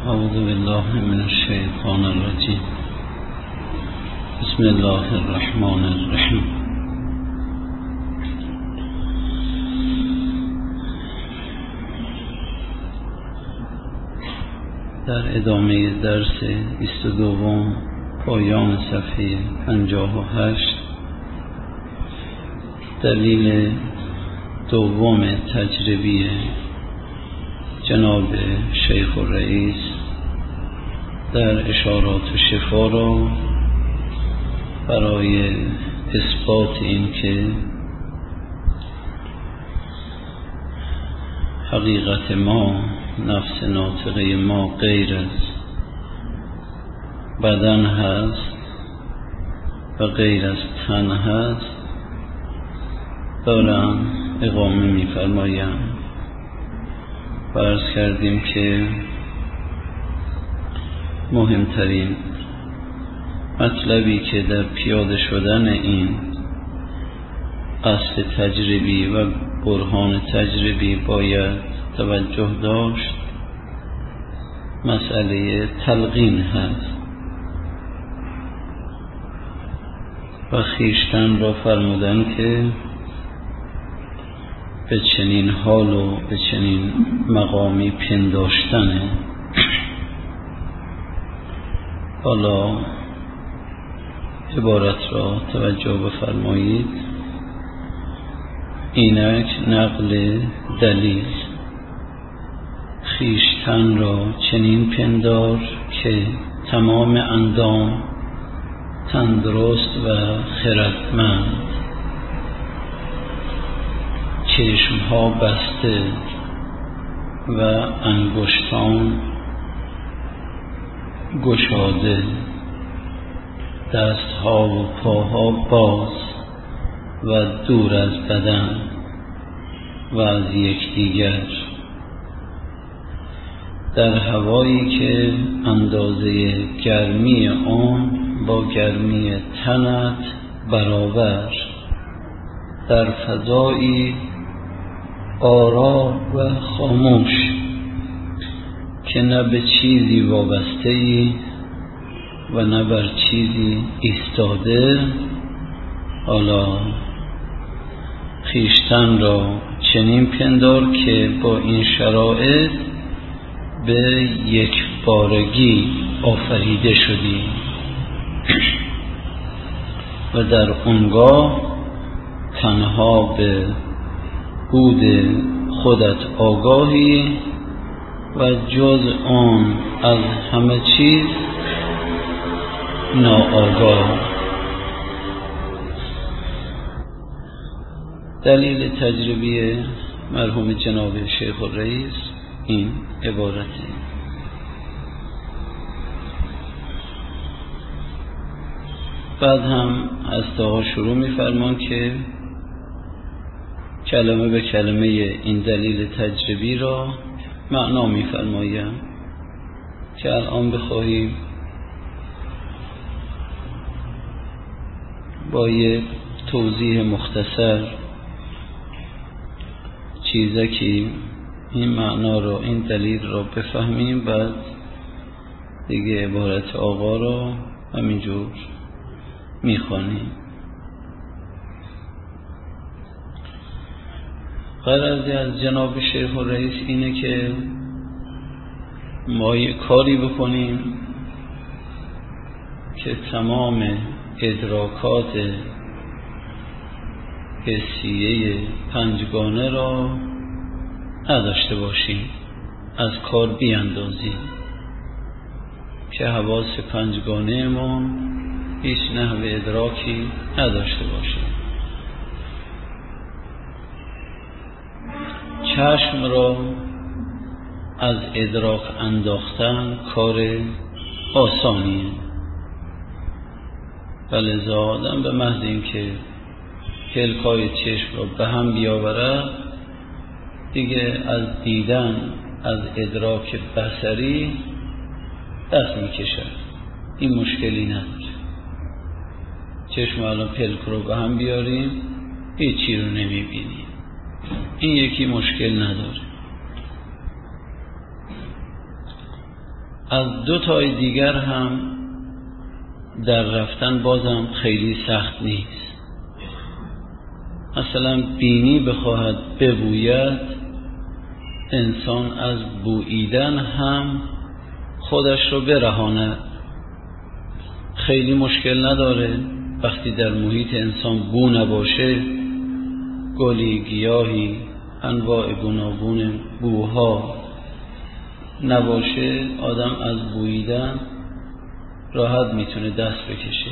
اعوذ بالله من الشیطان الرجیم. بسم الله الرحمن الرحیم. در ادامه درس 22 پایان صفحه 58 دلیل دوم تجربی جناب شیخ الرئیس در اشارات شفا را برای اثبات این که حقیقت ما، نفس ناطقه ما غیر از بدن هست و غیر از تن هست دارم اقامه می‌فرمایم. عرض کردیم که مهمترین مطلبی که در پیاده شدن این اصل تجربی و برهان تجربی باید توجه داشت مسئله تلقین هست و خویشتن را فرمودن که به چنین حال و به چنین مقامی پنداشتنه. حالا عبارت را توجه بفرمایید. اینک نقل دلیل: خویشتن را چنین پندار که تمام اندام تندرست و خردمند، چشمها بسته و انگشتان گشاده، دستها و پاها باز و دور از بدن و از یکدیگر، در هوایی که اندازه گرمی آن با گرمی تنت برابر، در فضایی آرام و خاموش که نه به چیزی وابسته ای و نه بر چیزی ایستاده. حالا خویشتن را چنین پندار که با این شرایط به یک بارگی آفریده شدی و در اونگاه تنها به بود خودت آگاهی و جز آن از همه چیز ناآگاه. دلیل تجربی مرحوم جناب شیخ الرئیس این عبارته. بعد هم هسته ها شروع می‌فرمان که کلمه به کلمه این دلیل تجربی را معنا می‌فرمایم که الان بخواهیم با یک توضیح مختصر چیزکی این معنا را، این دلیل را بفهمیم. بعد دیگه عبارت آقا را همینجور میخوانیم. غرضی از جناب شیخ الرئیس اینه که ما یک کاری بکنیم که تمام ادراکات حسیه پنجگانه را نداشته باشیم، از کار بیاندازیم، که حواس پنجگانه ما هیچ نحو ادراکی نداشته باشیم. چشم را از ادراک انداختن کار آسانیه، ولی آدم به محض اینکه پلکای چشم را به هم بیاورد دیگه از دیدن، از ادراک بصری دست میکشد. این مشکلی نداره. چشم الان پلک رو به هم بیاریم هیچی رو نمیبینیم، این یکی مشکل نداره. از دو تای دیگر هم در رفتن بازم خیلی سخت نیست. مثلا بینی بخواهد ببوید، انسان از بوییدن هم خودش رو برهاند، خیلی مشکل نداره. وقتی در محیط انسان بو نباشه، گلی، گیاهی، انواع گوناگون بوها نباشه، آدم از بوییدن راحت میتونه دست بکشه.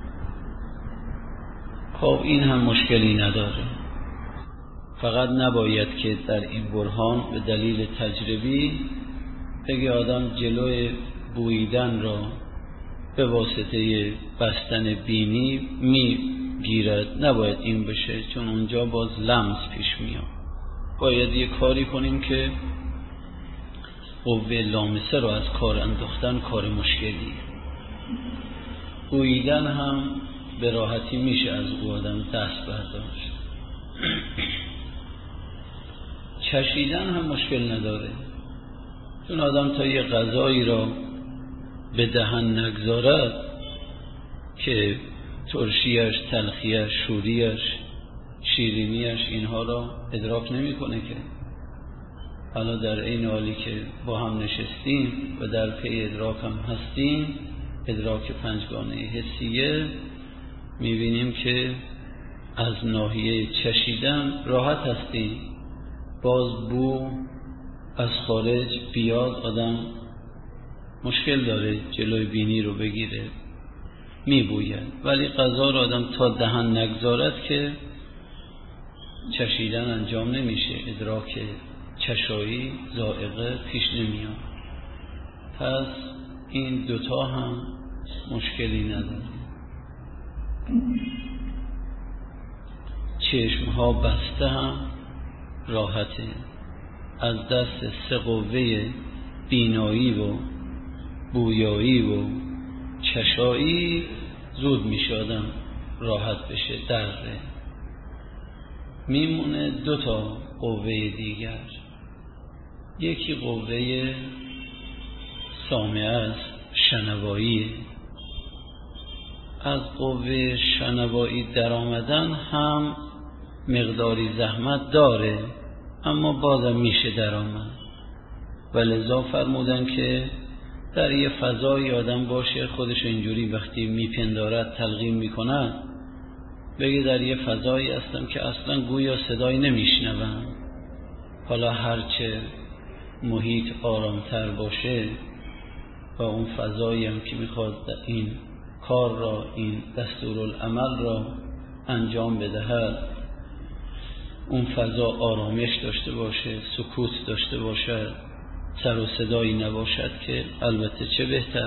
خب این هم مشکلی نداره. فقط نباید که در این برهان به دلیل تجربی بگه آدم جلوی بوییدن را به واسطه بستن بینی میگیرد. نباید این بشه، چون اونجا باز لمس پیش میاد. باید یه کاری کنیم که قوه لامسه رو از کار انداختن کار مشکلی. بوییدن هم به راحتی میشه از او آدم دست برداشت. چشیدن هم مشکل نداره، چون آدم تا یه غذایی را به دهن نگذارد که ترشیش، تلخیش، شوریش، شیرینیش اینها را ادراک نمیکنه که. حالا در این حالی که با هم نشستیم و در پی ادراک هم هستیم، ادراک پنجگانه حسیه، میبینیم که از ناحیه چشیدن راحت هستیم. باز بو از خارج بیاد، آدم مشکل داره جلوی بینی رو بگیره، میبوید. ولی غذا رو آدم تا دهن نگذارد که چشیدن انجام نمیشه، ادراک چشایی، ذائقه پیش نمیاد. پس این دوتا هم مشکلی نداره. چشمها بسته هم راحته. از دست سه قوه بینایی و بویایی و چشایی زود میشه آدم راحت بشه. دره میمونه دو تا قوه دیگر. یکی قوه سامعه است، شنوایی. از قوه شنوایی در آمدن هم مقداری زحمت داره، اما بازم میشه در آمد. ولذا فرمودن که در یه فضای آدم باشه، خودش اینجوری وقتی میپندارد تلقین میکند، بگه در یه فضایی هستم که اصلا گویا صدایی نمیشنوم. حالا هرچه محیط آرامتر باشه و اون فضایی هم که میخواد این کار را، این دستورالعمل را انجام بدهد، اون فضا آرامش داشته باشه، سکوت داشته باشد، سر و صدایی نباشد، که البته چه بهتر.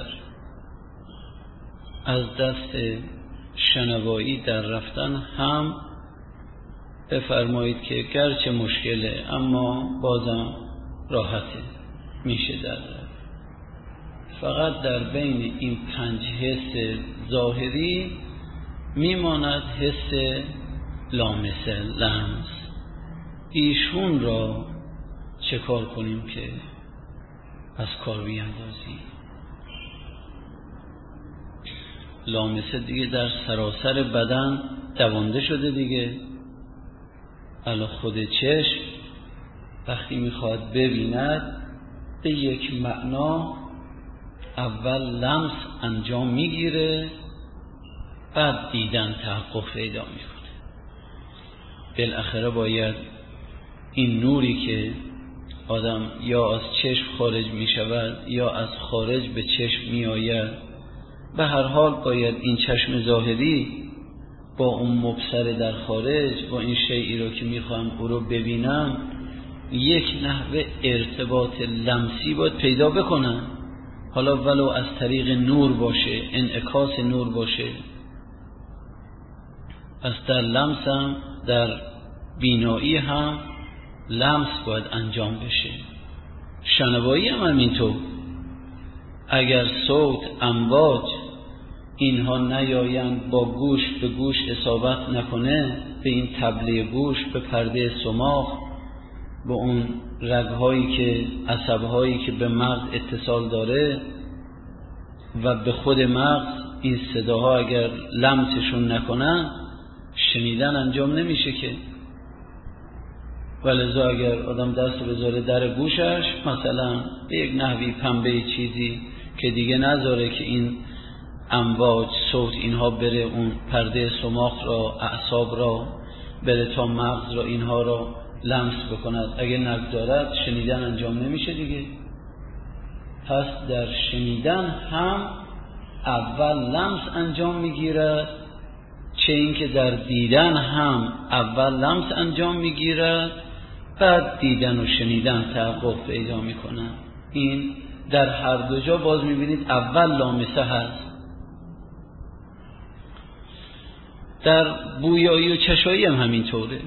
از دست شنوایی در رفتن هم بفرمایید که گرچه مشکله اما بازم راحته، میشه در رفت. فقط در بین این 5 حس ظاهری میماند حس لامسه، لمس. ایشون را چه کار کنیم که از کار بیاندازیم؟ لامسه دیگه در سراسر بدن دوانده شده دیگه. الان خود چشم وقتی میخواد ببیند، به یک معنا اول لمس انجام میگیره، بعد دیدن تحقق پیدا میکنه. بالاخره باید این نوری که آدم یا از چشم خارج میشود یا از خارج به چشم میآید، به هر حال باید این چشم ظاهری با اون مبصر در خارج، با این شیئی رو که میخوام او رو ببینم، یک نحوه ارتباط لمسی باید پیدا بکنن. حالا ولو از طریق نور باشه، انعکاس نور باشه. پس در لمس هم، در بینایی هم لمس باید انجام بشه. شنوایی هم همینطور. اگر صوت، امواج اینها نیایند، با گوش به گوش اصابت نکنه، به این طبله گوش، به پرده صماخ، به اون رگ‌هایی که عصب‌هایی که به مغز اتصال داره و به خود مغز، این صداها اگر لمسشون نکنن شنیدن انجام نمیشه که. ولذا اگر آدم دست بذاره در گوشش، مثلا به یک نحوی پنبه چیزی که دیگه نذاره که این امواج صوت اینها بره اون پرده سماق را، اعصاب را بره تا مغز را، اینها را لمس بکند، اگه نگذارد شنیدن انجام نمیشه دیگه. پس در شنیدن هم اول لمس انجام میگیرد، چه اینکه در دیدن هم اول لمس انجام میگیرد، بعد دیدن و شنیدن تحقق پیدا میکنن. این در هر دو جا باز میبینید اول لامسه هست. در بویایی و چشایی هم همینطوره.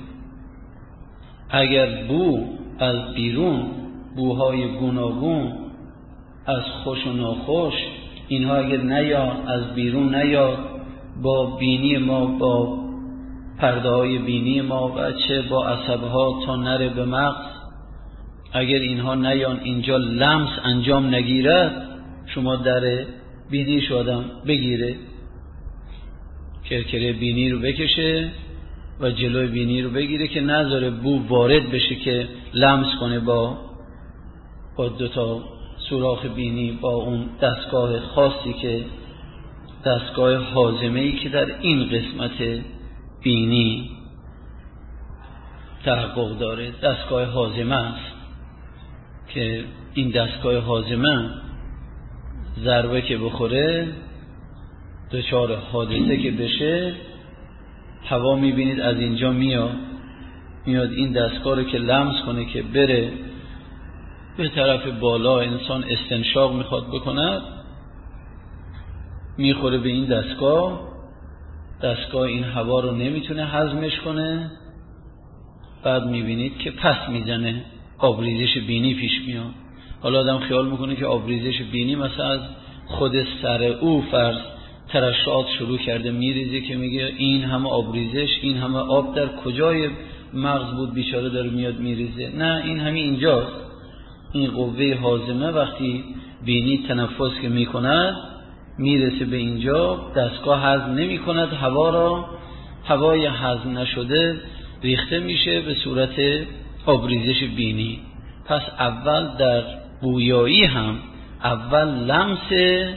اگر بو از بیرون، بوهای گوناگون از خوش و ناخوش، اینها اگر نیاد، از بیرون نیاد، با بینی ما، با پرده های بینی ما و چه با عصبها تا نره به مغز، اگر اینها نیان اینجا لمس انجام نگیرد، شما در بینیش آدم بگیره، کرکره بینی رو بکشه و جلوی بینی رو بگیره که نذاره بو وارد بشه که لمس کنه با دو تا سوراخ بینی، با اون دستگاه خاصی که دستگاه هاضمه‌ای که در این قسمت بینی تحقق داره، دستگاه هاضمه است که این دستگاه هاضمه ضربه که بخوره، دچار حادثه که بشه، هوا میبینید از اینجا میاد این دستگاه رو که لمس کنه که بره به طرف بالا، انسان استنشاق میخواد بکند، میخوره به این دستگاه این هوا رو نمیتونه هضمش کنه، بعد میبینید که پس میزنه، آبریزش بینی پیش میاد. حالا آدم خیال میکنه که آبریزش بینی مثلا از خود سر او فرض ترشحات شروع کرده میریزه، که میگه این همه آبریزش، این همه آب در کجای مغز بود بیچاره داره میاد میریزه؟ نه، این همین اینجاست. این قوه هاضمه وقتی بینی تنفس که میکند میرسه به اینجا، دستگاه هضم نمی کند هوا را، هوای هضم نشده ریخته میشه به صورت آبریزش بینی. پس اول در بویایی هم اول لمسه،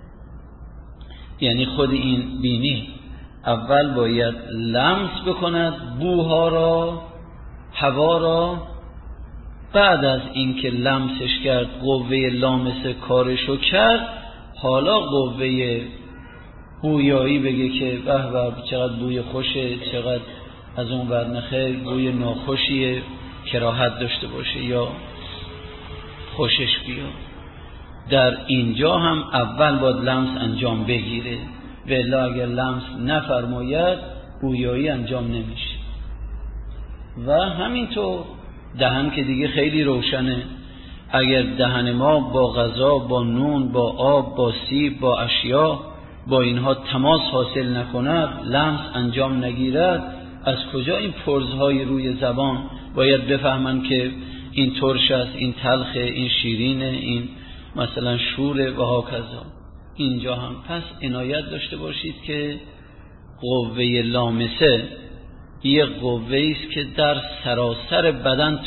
یعنی خود این بینی اول باید لمس بکند بوها را، هوا را، بعد از اینکه لمسش کرد، قوه لامسه کارشو کرد، حالا قوه بویایی بگه که به به چقدر بوی خوشه، چقدر از اون ورنخه بوی ناخوشیه، کراهت داشته باشه یا خوشش بیاد. در اینجا هم اول باید لمس انجام بگیره، ولی اگر لمس نفرماید بویایی انجام نمیشه. و همینطور دهن که دیگه خیلی روشنه. اگر دهن ما با غذا، با نون، با آب، با سیب، با اشیا، با اینها تماس حاصل نکند، لمس انجام نگیرد، از کجا این پرزهای روی زبان باید بفهمن که این ترش است، این تلخه، این شیرینه، این مثلا شوره و هاکذا. اینجا هم پس عنایت داشته باشید که قوه لامسه یک قوه است که در سراسر بدن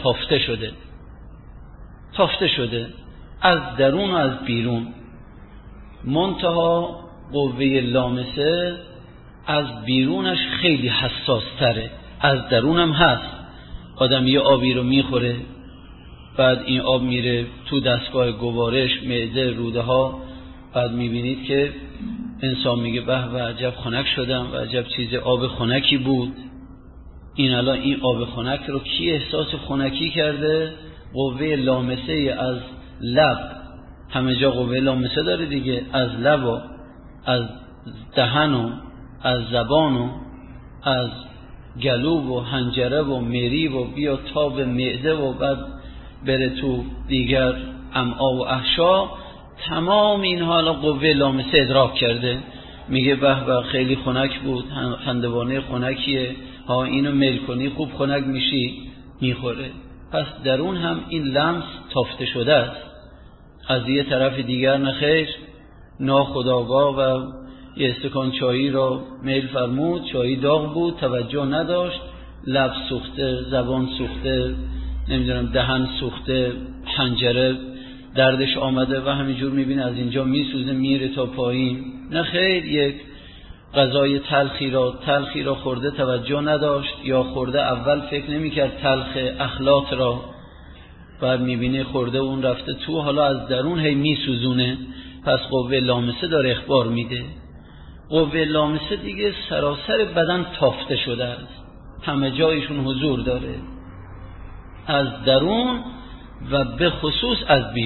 تافته شده از درون و از بیرون. منتها قوه لامسه از بیرونش خیلی حساس تره، از درونم هست. آدم یه آبی رو میخوره، بعد این آب میره تو دستگاه گوارش، معده، روده ها، بعد میبینید که انسان میگه به و عجب خنک شدم و عجب چیز آب خنکی بود. این الان این آب خنک رو کی احساس خنکی کرده؟ قوه لامسه از لب، همه جا قوه لامسه داره دیگه، از لب و از دهن و از زبان و از گلو و حنجره و مری و بیا تا به معده و بعد بره تو دیگر امعا و احشا. تمام این حالا قوه لامسه ادراک کرده، میگه به به خیلی خنک بود، هندوانه خنکیه ها، اینو مل کنی خوب خنک میشی، میخوره. پس درون هم این لمس تافته شده است. از یه طرف دیگر نخیر، ناخودآگاه و یه استکان چایی را میل فرمود، چایی داغ بود، توجه نداشت، لب سوخته، زبان سوخته، نمیدونم دهن سوخته، حنجره دردش آمده و همینجور میبینه از اینجا میسوزه میره تا پایین. نه خیر، یک غذای تلخی را خورده، توجه نداشت، یا خورده اول فکر نمیکرد تلخ، اخلاط را، بعد میبینه خورده اون رفته تو، حالا از درون هی میسوزونه. پس قوه لامسه داره اخبار میده. قوه لامسه دیگه سراسر بدن تافته شده است، همه جایشون حضور داره، از درون و به خصوص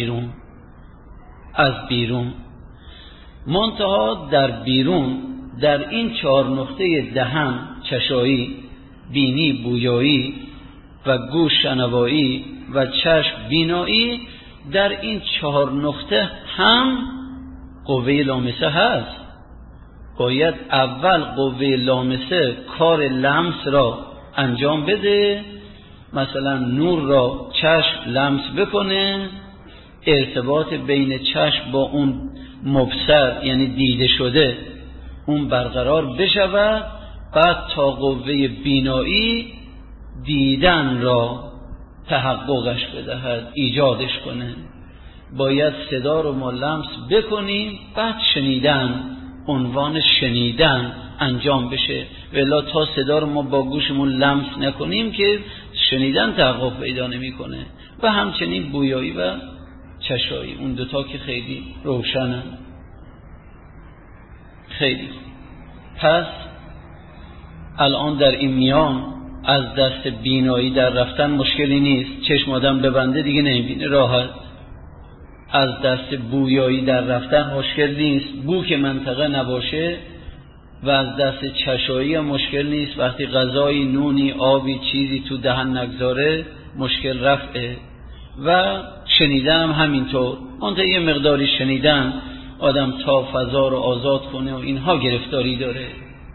از بیرون. منتها در بیرون، در این 4 نقطه دهن چشایی، بینی بویایی و گوش شنوایی و چشم بینایی، در این 4 نقطه هم قوه لامسه هست. باید اول قوه لامسه کار لمس را انجام بده، مثلا نور را چشم لمس بکنه، ارتباط بین چشم با اون مبصر یعنی دیده شده اون برقرار بشود، بعد تا قوه بینایی دیدن را تحققش بدهد، ایجادش کنه. باید صدا رو ما لمس بکنیم، بعد شنیدن، عنوان شنیدن انجام بشه. ولی تا صدا رو ما با گوشمون لمس نکنیم که شنیدن تحقق پیدا نمیکنه. و همچنین بویایی و چشایی، اون دوتا که خیلی روشنن. خیلی پس الان در این میان از دست بینایی در رفتن مشکلی نیست، چشم آدم ببنده دیگه نمیبینه، راحت. از دست بویایی در رفتن مشکل نیست، بو که منطقه نباشه. و از دست چشایی هم مشکل نیست، وقتی غذایی، نونی، آبی، چیزی تو دهن نگذاره مشکل رفعه. و شنیدن هم همینطور. منطقه یه مقداری شنیدن آدم تا فضا رو آزاد کنه و اینها گرفتاری داره.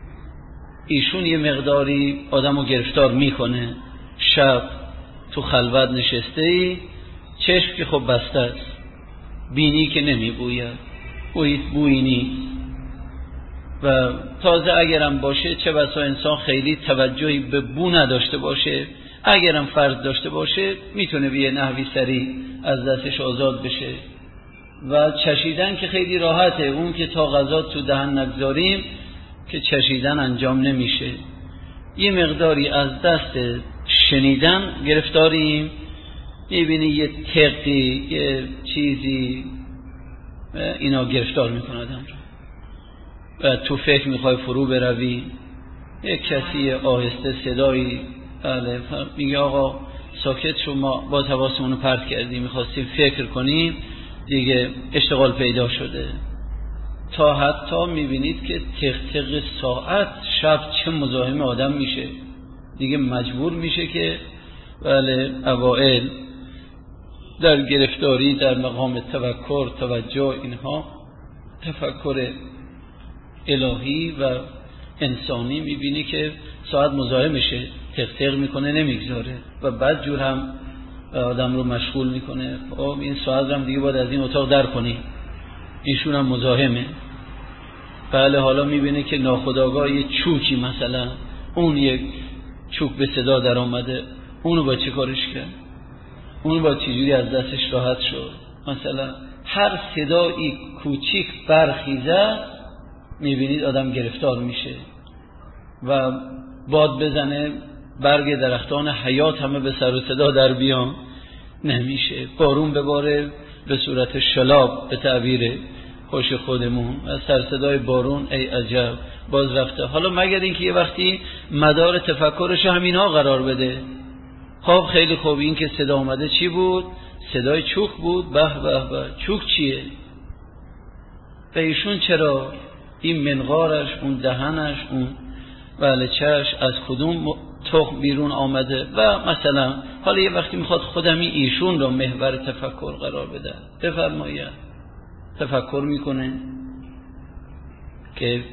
ایشون یه مقداری آدم رو گرفتار میکنه. شب تو خلوت نشسته ای، چشم که خب بسته است، بینی که نمیبوید، بویی نیست. و تازه اگرم باشه، چه بسا انسان خیلی توجهی به بو نداشته باشه، اگرم فرض داشته باشه میتونه به یه نحوی سریع از دستش آزاد بشه. و چشیدن که خیلی راحته، اون که تا غذا تو دهن نگذاریم که چشیدن انجام نمیشه. یه مقداری از دست شنیدن گرفتاریم، میبینی یه تقی، یه چیزی اینا گرفتار میکنه آدم رو. و تو فکر میخوای فرو بروی، یک کسی آهسته صدایی میگه آقا ساکت شو، ما با حواسمون رو پرت کردیم، میخواستیم فکر کنیم، دیگه اشتغال پیدا شده. تا حتی میبینید که تق ساعت شب چه مزاحم آدم میشه، دیگه مجبور میشه که اوائل در گرفتاری در مقام تفکر، توجه، اینها تفکر الهی و انسانی، میبینی که ساعت مزاحمشه، تق میکنه نمیگذاره و بعد جور هم آدم رو مشغول میکنه. خب این ساعت هم دیگه باید از این اتاق در کنی، ایشون هم مزاحمه. بله، حالا میبینه که ناخودآگاه یه چوکی، مثلا اون یک چوک به صدا در آمده، اونو با چه کارش کرد، اونو با چجوری از دستش راحت شد. مثلا هر صدایی کوچیک برخیزه میبینید آدم گرفتار میشه. و باد بزنه برگ درختان حیات همه به سر و صدا در بیان، نمیشه. بارون بباره به صورت شلاب، به تعبیر خوش خودمون، از سر صدای بارون ای عجب باز رفته. حالا مگر اینکه یه وقتی مدار تفکرش همینا قرار بده. خب خیلی خوب، این که صدا اومده چی بود؟ صدای چوک بود. به به به، چوک چیه؟ به ایشون چرا این منقارش، اون دهنش، اون چش از کدوم تخم بیرون آمده؟ و مثلا حالا یه وقتی میخواد خودمی ایشون رو محور تفکر قرار بده، بفرماید. تفکر میکنه که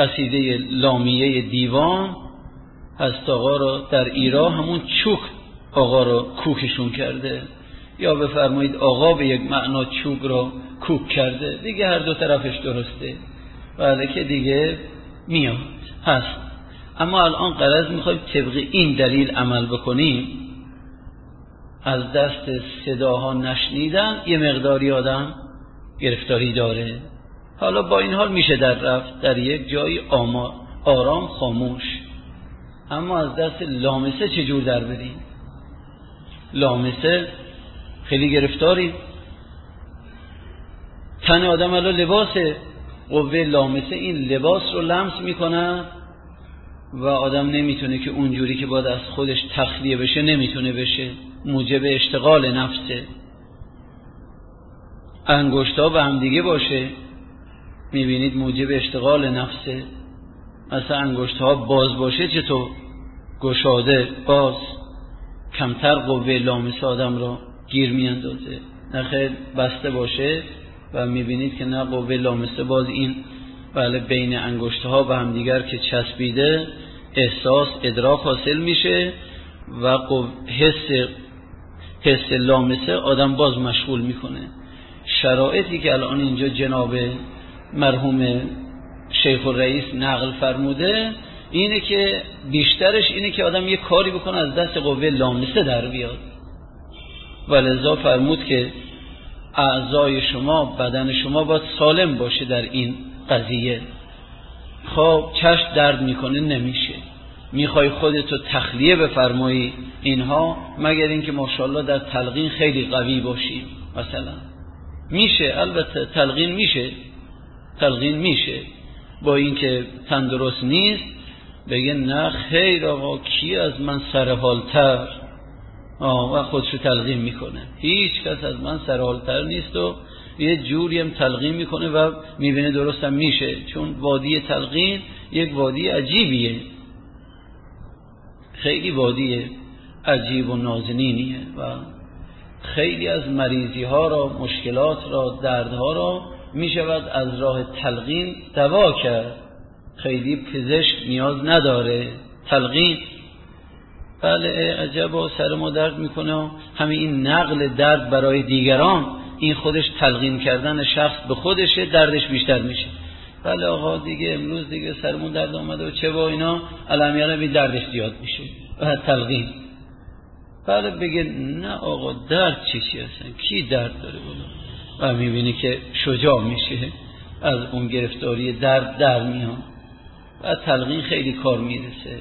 قصیده لامیه دیوان هست آقا را در ایرا همون چوک آقا رو کوکشون کرده، یا بفرمایید آقا به یک معنا چوب رو کوک کرده، دیگه هر دو طرفش درسته، بله که دیگه میاد هست. اما الان غرض میخوایم طبق این دلیل عمل بکنیم، از دست صداها نشنیدن یه مقداری آدم گرفتاری داره. حالا با این حال میشه در رفت در یک جایی آرام خاموش. اما از دست لامسه چجور در بریم؟ لامسه خیلی گرفتاری. تن آدم الان لباسه، قوه لامسه این لباس رو لمس میکنه و آدم نمیتونه که اونجوری که باید از خودش تخلیه بشه نمیتونه بشه، موجب اشتغال نفسه. انگشت‌ها به هم دیگه باشه، میبینید موجب اشتغال نفسه. مثلا انگشت‌ها باز باشه چطور؟ گشاده باز کمتر قوه لامسه آدم را گیر میاندازه، نخیر بسته باشه و میبینید که نه قوه لامسه باز این بله بین انگشت‌ها به هم دیگر که چسبیده احساس ادراک حاصل میشه و حس لامسه آدم باز مشغول میکنه. شرایطی که الان اینجا جناب مرحوم شیخ الرئیس نقل فرموده اینه که بیشترش اینه که آدم یه کاری بکنه از دست قوه لامسه در بیاد. ولذا فرمود که اعضای شما، بدن شما باید سالم باشه در این قضیه. خب چشم درد میکنه نمیشه، میخوای خودتو تخلیه بفرمایی اینها، مگر اینکه ماشاءالله در تلقین خیلی قوی باشی مثلا میشه. البته تلقین میشه با اینکه تندرست نیست بگه نه خیر آقا کی از من سرحالتر و خودشو تلقین میکنه، هیچ کس از من سرحالتر نیست و یه جوری هم تلقین میکنه و میبینه درستم میشه. چون وادی تلقین یک وادی عجیبیه، خیلی وادی عجیب و نازنینیه و خیلی از مریضی ها را، مشکلات را، دردها را میشود از راه تلقین دوا کرد. خیلی پزشک نیاز نداره تلقین. بله عجبا سر ما درد میکنه، همین این نقل درد برای دیگران این خودش تلقین کردن شخص به خودشه، دردش بیشتر میشه. بله آقا دیگه امروز دیگه سرمون درد آمده و چه با اینا علمیانه بی دردش زیاد میشه و تلقین. بله بگه نه آقا درد چی هستن، کی درد داره بودا و میبینی که شجاع میشه از اون گرفتاری درد در میان و تلقین خیلی کار میرسه.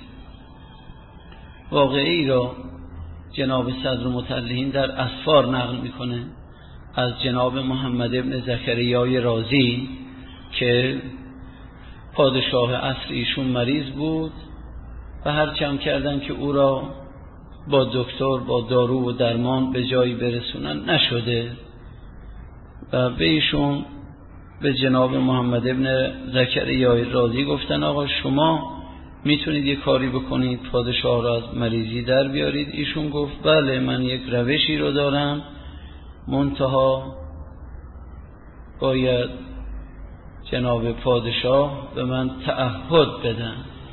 واقعی را جناب صدر مطلعین در اسفار نقل میکنه از جناب محمد ابن زکریای رازی که پادشاه عصر ایشون مریض بود و هرچند کردن که او را با دکتر با دارو و درمان به جایی برسونن نشده و به ایشون به جناب محمد ابن زکریای رازی گفتن آقا شما میتونید یه کاری بکنید پادشاه را از مریضی در بیارید؟ ایشون گفت بله من یک روشی رو دارم، منتها باید جناب پادشاه به من تعهد بدن.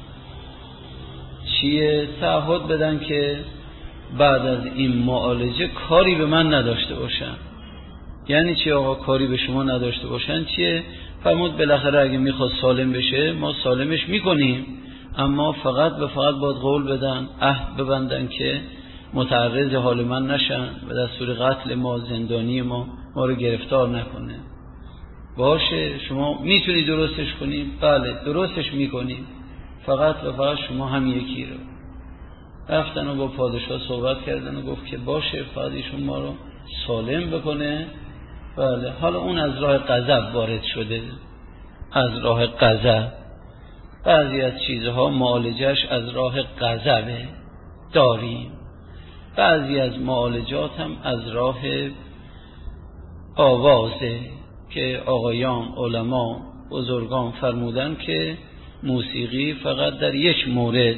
چیه تعهد بدن؟ که بعد از این معالجه کاری به من نداشته باشن. یعنی چی آقا کاری به شما نداشته باشن؟ چیه؟ فرمود بالاخره اگه میخواد سالم بشه ما سالمش میکنیم، اما فقط باید قول بدن، عهد ببندن که متعرض حال من نشن و دستور قتل ما، زندانی ما رو گرفتار نکنه. باشه شما میتونی درستش کنیم؟ بله درستش میکنیم، فقط شما هم یکی رو. رفتن و با پادشاه صحبت کردن و گفت که باشه فقط ایشون ما رو سالم بکنه. بله حالا اون از راه غضب وارد شده، از راه غضب. بعضی از چیزها معالجش از راه غضبه داریم، بعضی از معالجات هم از راه آوازه که آقایان علما بزرگان فرمودن که موسیقی فقط در یک مورد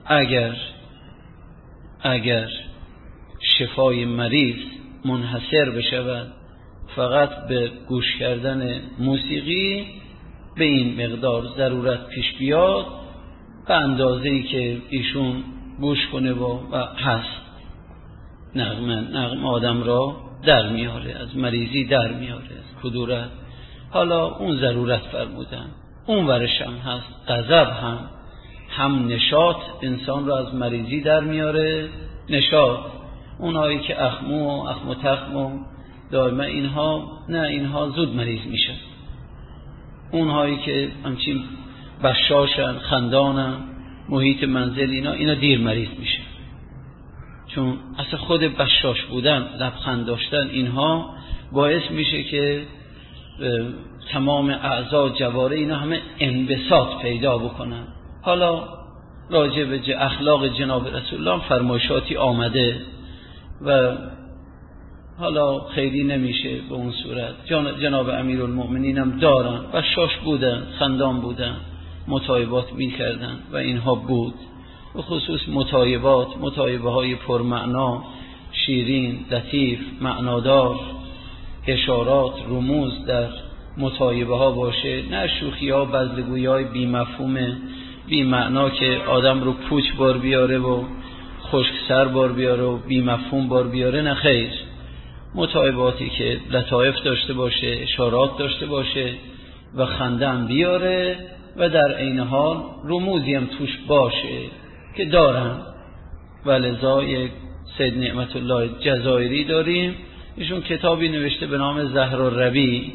اگر شفای مریض منحصر بشود فقط به گوش کردن موسیقی، به این مقدار ضرورت پیش بیاد به اندازه‌ای که ایشون گوش کنه و هست. نغمه آدم را در میاره، از مریضی در میاره، از کدورت. حالا اون ضرورت فرمودن، اون ورش هم هست غضب هم نشاط انسان را از مریضی در میاره. نشاط اونهایی که اخمو تخمو دائما اینها زود مریض میشن. اونهایی که همچین بشاشن خندانن محیط منزل اینا دیر مریض میشن، چون اصلا خود بشاش بودن لبخند داشتن اینها باعث میشه که تمام اعضا جواره اینا همه انبساط پیدا بکنن. حالا راجع به اخلاق جناب رسول الله فرمایشاتی آمده و حالا خیلی نمیشه به اون صورت. جناب امیرالمؤمنین هم دارن بشاش بودن، خندان بودن، مطایبات میکردن و اینها بود. به خصوص مطایبه های پرمعنا، شیرین، لطیف، معنادار، اشارات، رموز در مطایبه ها باشه، نه شوخی ها، بزلگویی های بی مفهوم بی معنا که آدم رو پوچ بار بیاره و خشک سر بار بیاره و بی مفهوم بار بیاره. نه خیر، مطایباتی که لطایف داشته باشه، اشارات داشته باشه و خنده هم بیاره و در عین حال رموزی هم توش باشه که دارن. ولذا یک سید نعمت الله جزایری داریم، ایشون کتابی نوشته به نام زهرالربیع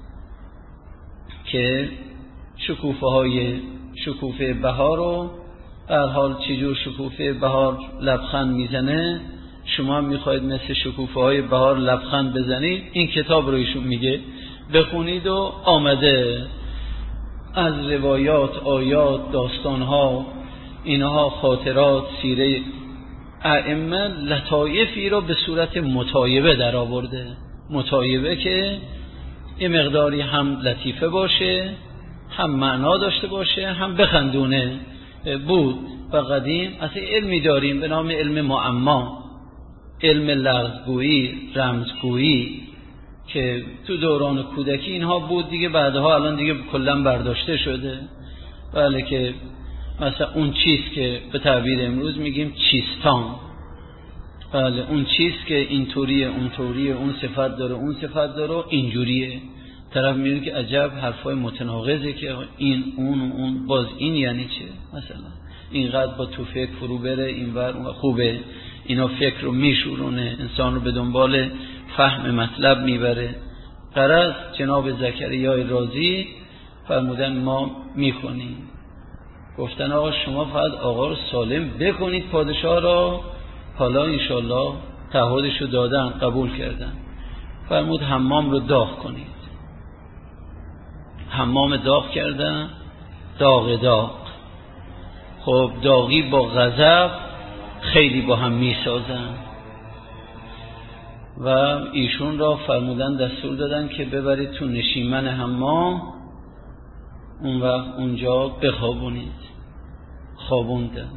که شکوفه بهار رو در حال چجور شکوفه بهار لبخند میزنه، شما هم میخواید مثل شکوفه های بهار لبخند بزنید. این کتاب رو ایشون میگه بخونید و آمده از روایات، آیات، داستانها، اینها خاطرات، سیره ائمه لطایفی رو به صورت مطایبه در آورده. مطایبه که یه مقداری هم لطیفه باشه، هم معنا داشته باشه، هم بخندونه. بود و قدیم اصلا علمی داریم به نام علم معما، علم لغزگویی، رمزگویی که تو دوران کودکی اینها بود دیگه، بعدها الان دیگه کلا برداشته شده. بله که مثلا اون چیز که به تعبیر امروز میگیم چیستان، بله اون چیز که اینطوریه اونطوریه، اون صفت داره اون صفت داره اینجوریه. طرف میگه که عجب حرفای متناقضه که این اون باز این یعنی چه؟ مثلا اینقدر با تو فکر فرو بره اینور اون خوبه. اینا فکر رو میشورونه، انسان رو به دنبال فهم مطلب میبره. غرض جناب زکریای رازی فرمودن ما میخونیم، گفتن آقا شما فقط آقا رو سالم بکنید پادشاه را. حالا انشالله تعهدش رو دادن، قبول کردن. فرمود حمام رو داغ کنید. حمام داغ کردن، داغ. خب داغی با غضب خیلی با هم میسازن و ایشون را فرمودن دستور دادن که ببرید تو نشیمن حمام، اون وقت اونجا بخوابونید. خوابوندن.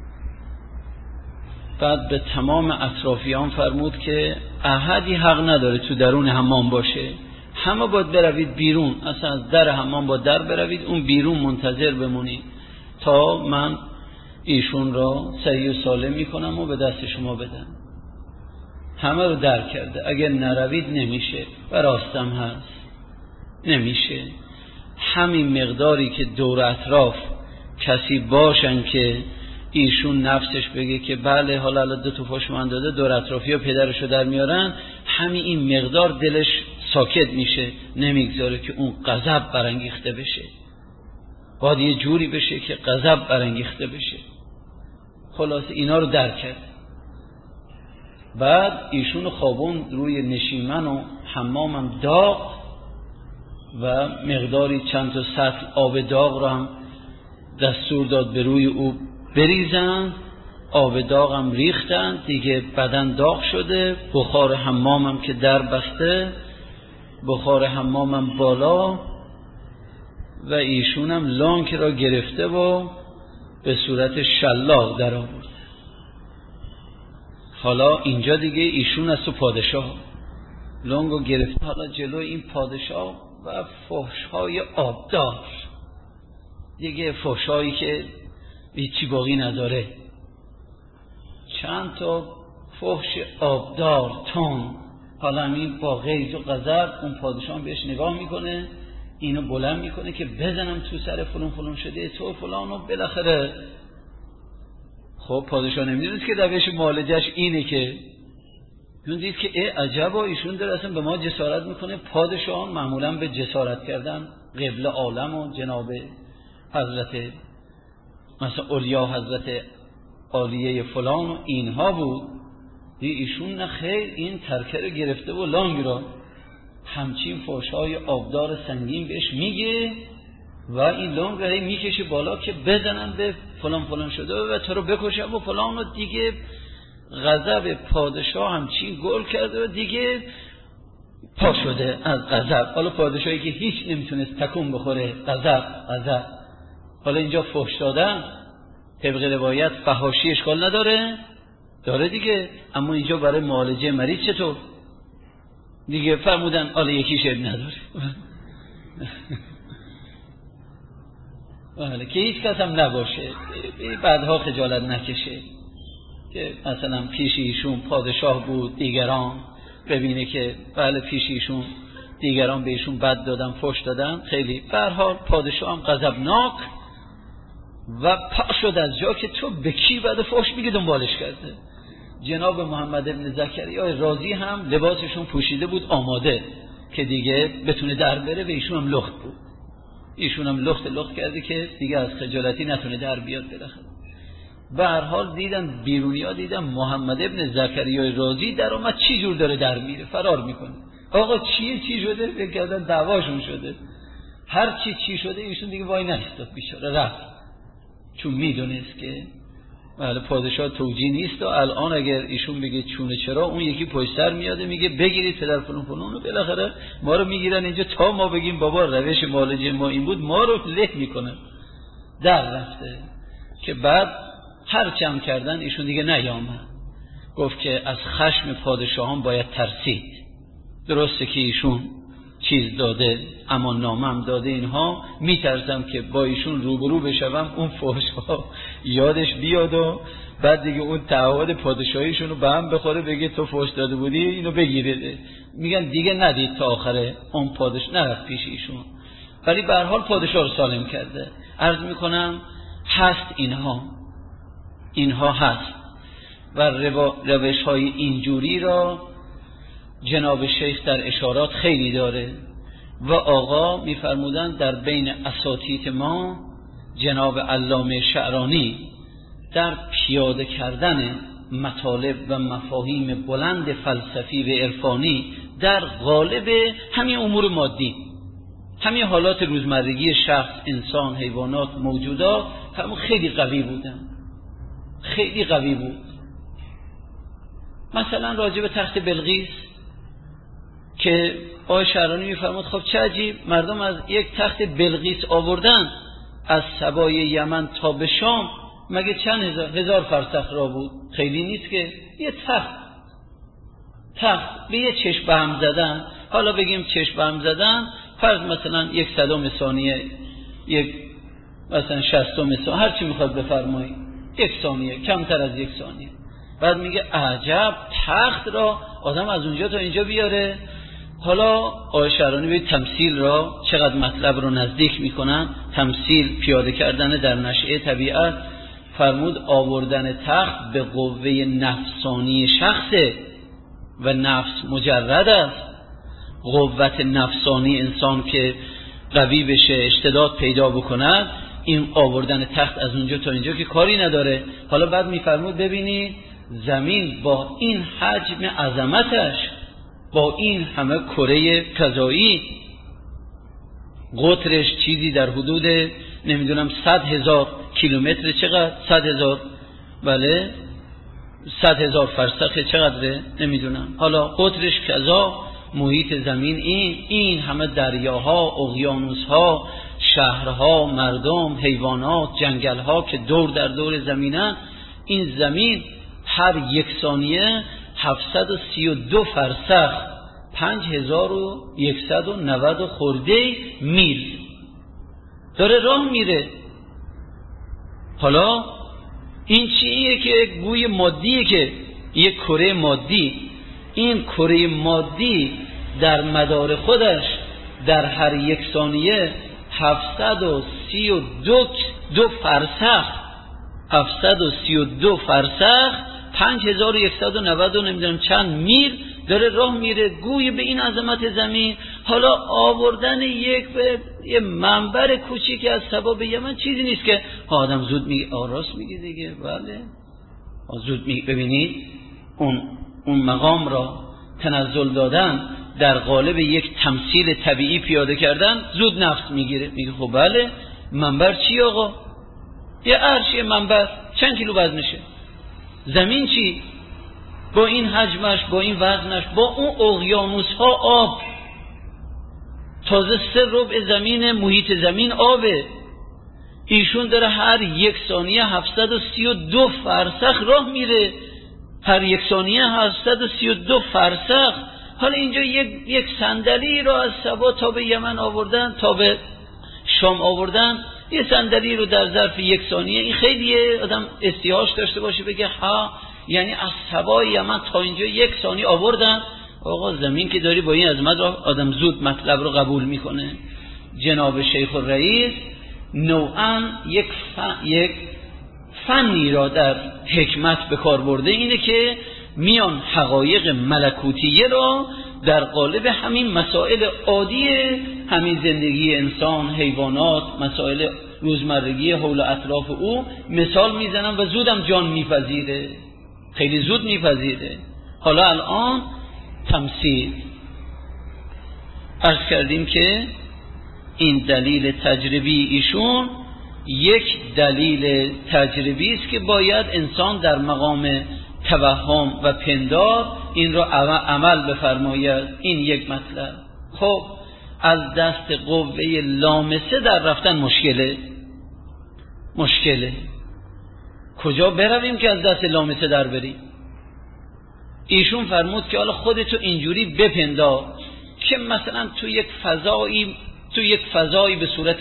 بعد به تمام اطرافیان فرمود که احدی حق نداره تو درون حمام باشه، همه باید بروید بیرون، اصلا از در حمام با در بروید، اون بیرون منتظر بمونید تا من ایشون را صحیح و سالم میکنم و به دست شما بدم. همه رو در کرده، اگر نروید نمیشه و راستم هست نمیشه. همین مقداری که دور اطراف کسی باشن که ایشون نفسش بگه که بله حالا دو تا پاش من داده، دور اطرافی ها پدرشو در میارن، همین این مقدار دلش ساکت میشه، نمیگذاره که اون غضب برانگیخته بشه. باید یه جوری بشه که غضب برانگیخته بشه. خلاص اینا رو در کرد. بعد ایشون خوابون روی نشیمن و حمامم داغ و مقداری چند تا سطل آب داغ رو هم دستور داد به روی او بریزن. آب داغ هم ریختن دیگه، بدن داغ شده. بخار حمامم که در بسته، بخار حمامم بالا و ایشونم لانک را گرفته و به صورت شلاق در آورد. حالا اینجا دیگه ایشون است و پادشاه لانگو گرفته. حالا جلو این پادشاه و فحش‌های آبدار دیگه، فحش‌هایی که هیچی باقی نداره. چند تا فحش آبدار تون. حالا این با غیظ و غضب اون پادشاه بهش نگاه میکنه، اینو بلند میکنه که بزنم تو سر فلان فلان شده تو فلان. و بالاخره خب پادشاه نمیدونست که روش معالجش اینه، که اون دید که عجبا ایشون داره اصلا به ما جسارت میکنه. پادشاهان معمولا به جسارت کردن قبل عالم و جناب حضرت مثلا اولیا حضرت عالیه فلان و اینها بود، ایشون نه خیر، این ترکه رو گرفته و لانگ را همچین فحش‌های آبدار سنگین بهش میگه و این لانگ را میکشه بالا که بزنن به فلان فلان شده و تو رو بکشم و فلان. و دیگه غضب پادشاه همچین گل کرده و دیگه پا شده از غضب. حالا پادشاهی که هیچ نمیتونست تکون بخوره، غضب. حالا اینجا فحش دادن طبق روایت فحاشی اشکال نداره، داره دیگه، اما اینجا برای معالجه مریض چطور دیگه فرمودن حالا یکیش اب نداره که هیچ کس هم نباشه بعدها خجالت نکشه که مثلا پیش ایشون پادشاه بود، دیگران ببینه که بله پیش ایشون دیگران به ایشون بد دادن، فحش دادن. خیلی به هر حال پادشاه هم غضبناک و پا شد از جا که تو به کی بد فحش میگه دنبالش کرده. جناب محمد ابن زکریا رازی هم لباسشون پوشیده بود آماده که دیگه بتونه در بره و ایشون هم لخت بود، ایشون هم لخت کرده که دیگه از خجالتی نتونه در بیاد. بالاخره به هر حال دیدن بیرونیا، دیدن محمد ابن زکریا رازی در اومد چی جور داره در میره، فرار میکنه. آقا چی شده؟ فکر کردن دعواشون شده. هر چی شده ایشون دیگه وای نایستاد، بیچاره رفت، چون میدونست که بله پادشاه توجیه نیست و الان اگر ایشون بگه چونه چرا، اون یکی پشت سر میاده میگه بگیرید پدر فلان و بالاخره ما رو میگیرن اینجا تا ما بگیم بابا روش معالجه ما این بود، ما رو له میکنه. در رفته که بعد هر چم کردن ایشون دیگه نیامد، گفت که از خشم پادشاهان باید ترسید. درسته که ایشون چیز داده، اما نامم داده، اینها میترسم که با ایشون روبرو بشوم اون فحش‌ها یادش بیاد و بعد دیگه اون تعهد پادشاهیشون رو به هم بخوره، بگه تو فحش داده بودی اینو بگیرید. میگن دیگه ندید تا آخره اون پادشاه نرفت پیش ایشون، ولی به هر حال پادشاه رو سالم کرده. عرض میکنم هست اینها هست و روش های اینجوری را جناب شیخ در اشارات خیلی داره و آقا میفرمودن در بین اساتید ما جناب علامه شعرانی در پیاده کردن مطالب و مفاهیم بلند فلسفی و عرفانی در قالب همین امور مادی، همین حالات روزمرگی شخص، انسان، حیوانات، موجودات، همون خیلی قوی بودن، خیلی قوی بود. مثلا راجع به تخت بلقیس که آقای شعرانی میفرمود خب چه عجیب، مردم از یک تخت بلقیس آوردن از سبای یمن تا به شام، مگه چند هزار فرسخ را بود؟ خیلی نیست که یه تخت به یه چشم به هم زدن. حالا بگیم چشم به هم زدن، فرض مثلا 1/100 ثانیه، یک مثلا 60 ثانیه، هر چی میخواد بفرمایید، 1 ثانیه، کمتر از 1 ثانیه. بعد میگه عجب، تخت را آدم از اونجا تا اینجا بیاره. حالا آقای شعرانی به تمثیل را چقدر مطلب رو نزدیک میکنن. تمثیل، پیاده کردن در نشأه طبیعت، فرمود آوردن تخت به قوه نفسانی شخصه و نفس مجرد است. قوت نفسانی انسان که قوی بشه، اشتداد پیدا بکند، این آوردن تخت از اونجا تا اینجا که کاری نداره. حالا بعد میفرمود ببینید زمین با این حجم عظمتش، با این همه کره فضایی، قطرش چیزی در حدود نمیدونم 100,000 کیلومتر، چقدر 100,000، بله 100,000 فرسخ چقدره نمیدونم، حالا قطرش کذا، محیط زمین این همه دریاها، اقیانوسها، شهرها، مردم، حیوانات، جنگلها که دور در دور زمینن. این زمین هر 1 ثانیه 732 فرسخ، 5190 خورده میل داره راه میره. حالا این چیه که گوی مادیه که یک کره مادی. این کره مادی در مدار خودش در هر یک ثانیه 732 فرسخ 5190 نمیدونم چند میل داره راه میره گوی به این عظمت زمین. حالا آوردن یه منبر کوچیک از سبا به یمن چیزی نیست که آدم زود میگه راست میگه دیگه. بله زود میگه. ببینید اون مقام را تنزل دادن در قالب یک تمثیل طبیعی پیاده کردن زود نفس میگیره. میگه خب بله منبر چی آقا؟ یه عرش، یه منبر چند کیلو وزنشه؟ زمین چی؟ با این حجمش، با این وزنش، با اون اقیانوس ها آب، تازه 3/4 زمین محیط زمین آبه. ایشون داره هر یک ثانیه 732 فرسخ راه میره، هر یک ثانیه 732 فرسخ. حالا اینجا یک صندلی رو از سبا تا به یمن آوردن، تا به شام آوردن، یه صندلی رو در ظرف یک ثانیه. این خیلیه آدم استیهاش داشته باشه بگه ها یعنی از سبا یمن تا اینجا یک ثانیه آوردن. آقا زمین که داری با این عظمت آدم زود مطلب رو قبول میکنه. جناب شیخ الرئیس نوعاً یک فنی را در حکمت به کار برده، اینه که میان حقایق ملکوتیه را در قالب همین مسائل عادی همین زندگی انسان، حیوانات، مسائل روزمرگی حول و اطراف او مثال میزنن و زودم جان میپذیره، خیلی زود میپذیره. حالا الان تمثیل عرض کردیم که این دلیل تجربی ایشون یک دلیل تجربی است که باید انسان در مقام توهم و پندار این را عمل بفرماید. این یک مطلب. خب از دست قوه لامسه در رفتن مشکله. کجا برویم که از دست لامسه در بریم؟ ایشون فرمود که حالا خودتو اینجوری بپندار که مثلا تو یک فضایی به صورت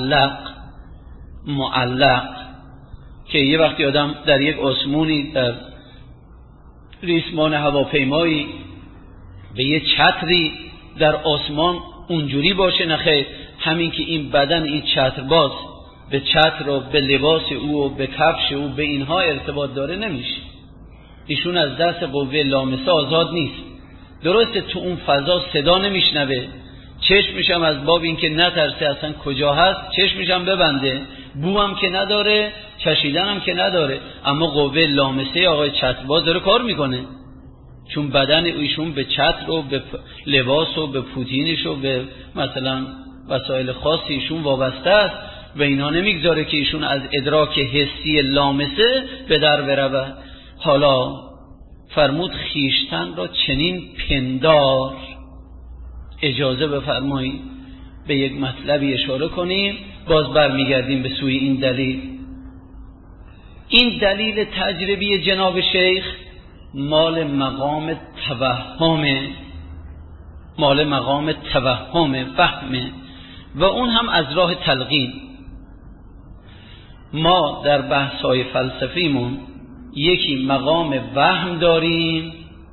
معلق که یه وقتی آدم در یک آسمونی، در ریسمان هواپیمایی، به یه چتری در آسمان اونجوری باشه. نخیر، همین که این بدن این چترباز به چتر و به لباس او و به کفش او به اینها ارتباط داره نمیشه. ایشون از دست قوه لامسه آزاد نیست. درسته تو اون فضا صدا نمیشنوه، چشمشم از باب این که نترسه اصلا کجا هست چشمشم ببنده، بوام که نداره، چشیدنم که نداره، اما قوه لامسه آقای چترباز داره کار میکنه، چون بدن ایشون به چتر و به لباس و به پوتینش و به مثلا وسایل خاصی ایشون وابسته است و اینا نمیگذاره که ایشون از ادراک حسی لامسه به در برود. حالا فرمود خیشتن را چنین پندار. اجازه بفرمایید به یک مطلبی اشاره کنیم، باز برمیگردیم به سوی این دلیل. این دلیل تجربی جناب شیخ مال مقام توهم فهمه و اون هم از راه تلقین. ما در بحث‌های فلسفیمون یکی مقام وهم داریم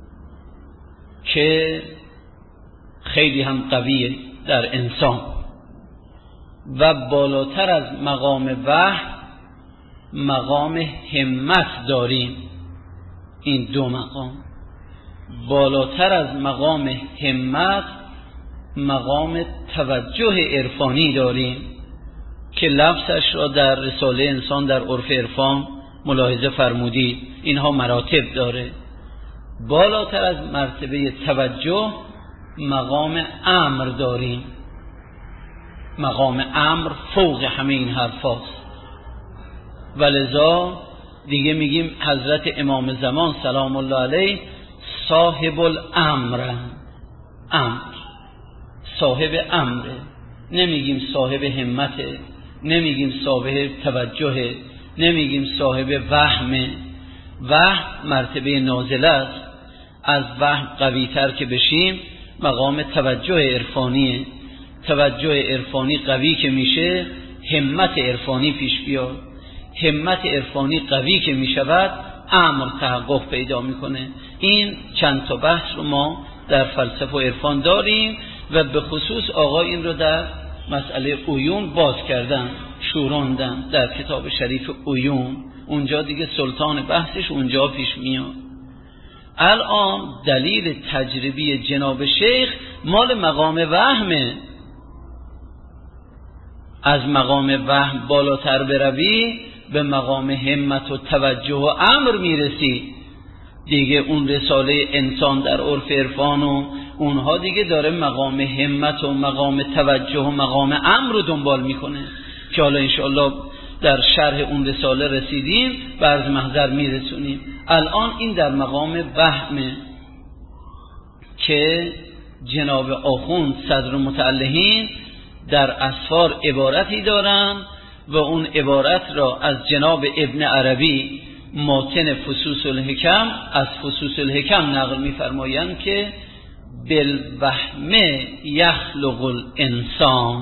که خیلی هم قویه در انسان و بالاتر از مقام وهم مقام همت داریم. این دو مقام بالاتر از مقام همت مقام توجه عرفانی داریم که لفظش را در رساله انسان در عرف عرفان ملاحظه فرمودید. اینها مراتب داره. بالاتر از مرتبه توجه مقام امر داریم. مقام امر فوق همه این حرفاست و لذا دیگه میگیم حضرت امام زمان سلام الله علیه صاحب الامر، صاحب امره. نمیگیم صاحب همته، نمیگیم صاحب توجهه، نمیگیم صاحب وهمه. وهم مرتبه نازله است. از وهم قوی تر که بشیم مقام توجه عرفانیه. توجه عرفانی قوی که میشه همت عرفانی پیش بیاد. همت عرفانی قوی که میشود امر تحقق پیدا میکنه. این چند تا بحث رو ما در فلسفه و عرفان داریم و به خصوص آقا این رو در مسئله عیون باز کردن، شوراندن در کتاب شریف عیون. اونجا دیگه سلطان بحثش اونجا پیش میاد. الان دلیل تجربی جناب شیخ مال مقام وهمه. از مقام وهم بالاتر بروی به مقام همت و توجه و امر میرسی دیگه. اون رساله انسان در عرف عرفان و اونها دیگه داره مقام همت و مقام توجه و مقام امر رو دنبال میکنه که حالا انشاءالله در شرح اون رساله رسیدیم و عرض محضر میرسونیم. الان این در مقام وهمه که جناب آخوند صدر متعلهین در اسفار عبارتی دارن و اون عبارت را از جناب ابن عربی ماتن فصوص الحکم از فصوص الحکم نقل می‌فرمایند که بالوهم یخلق الانسان،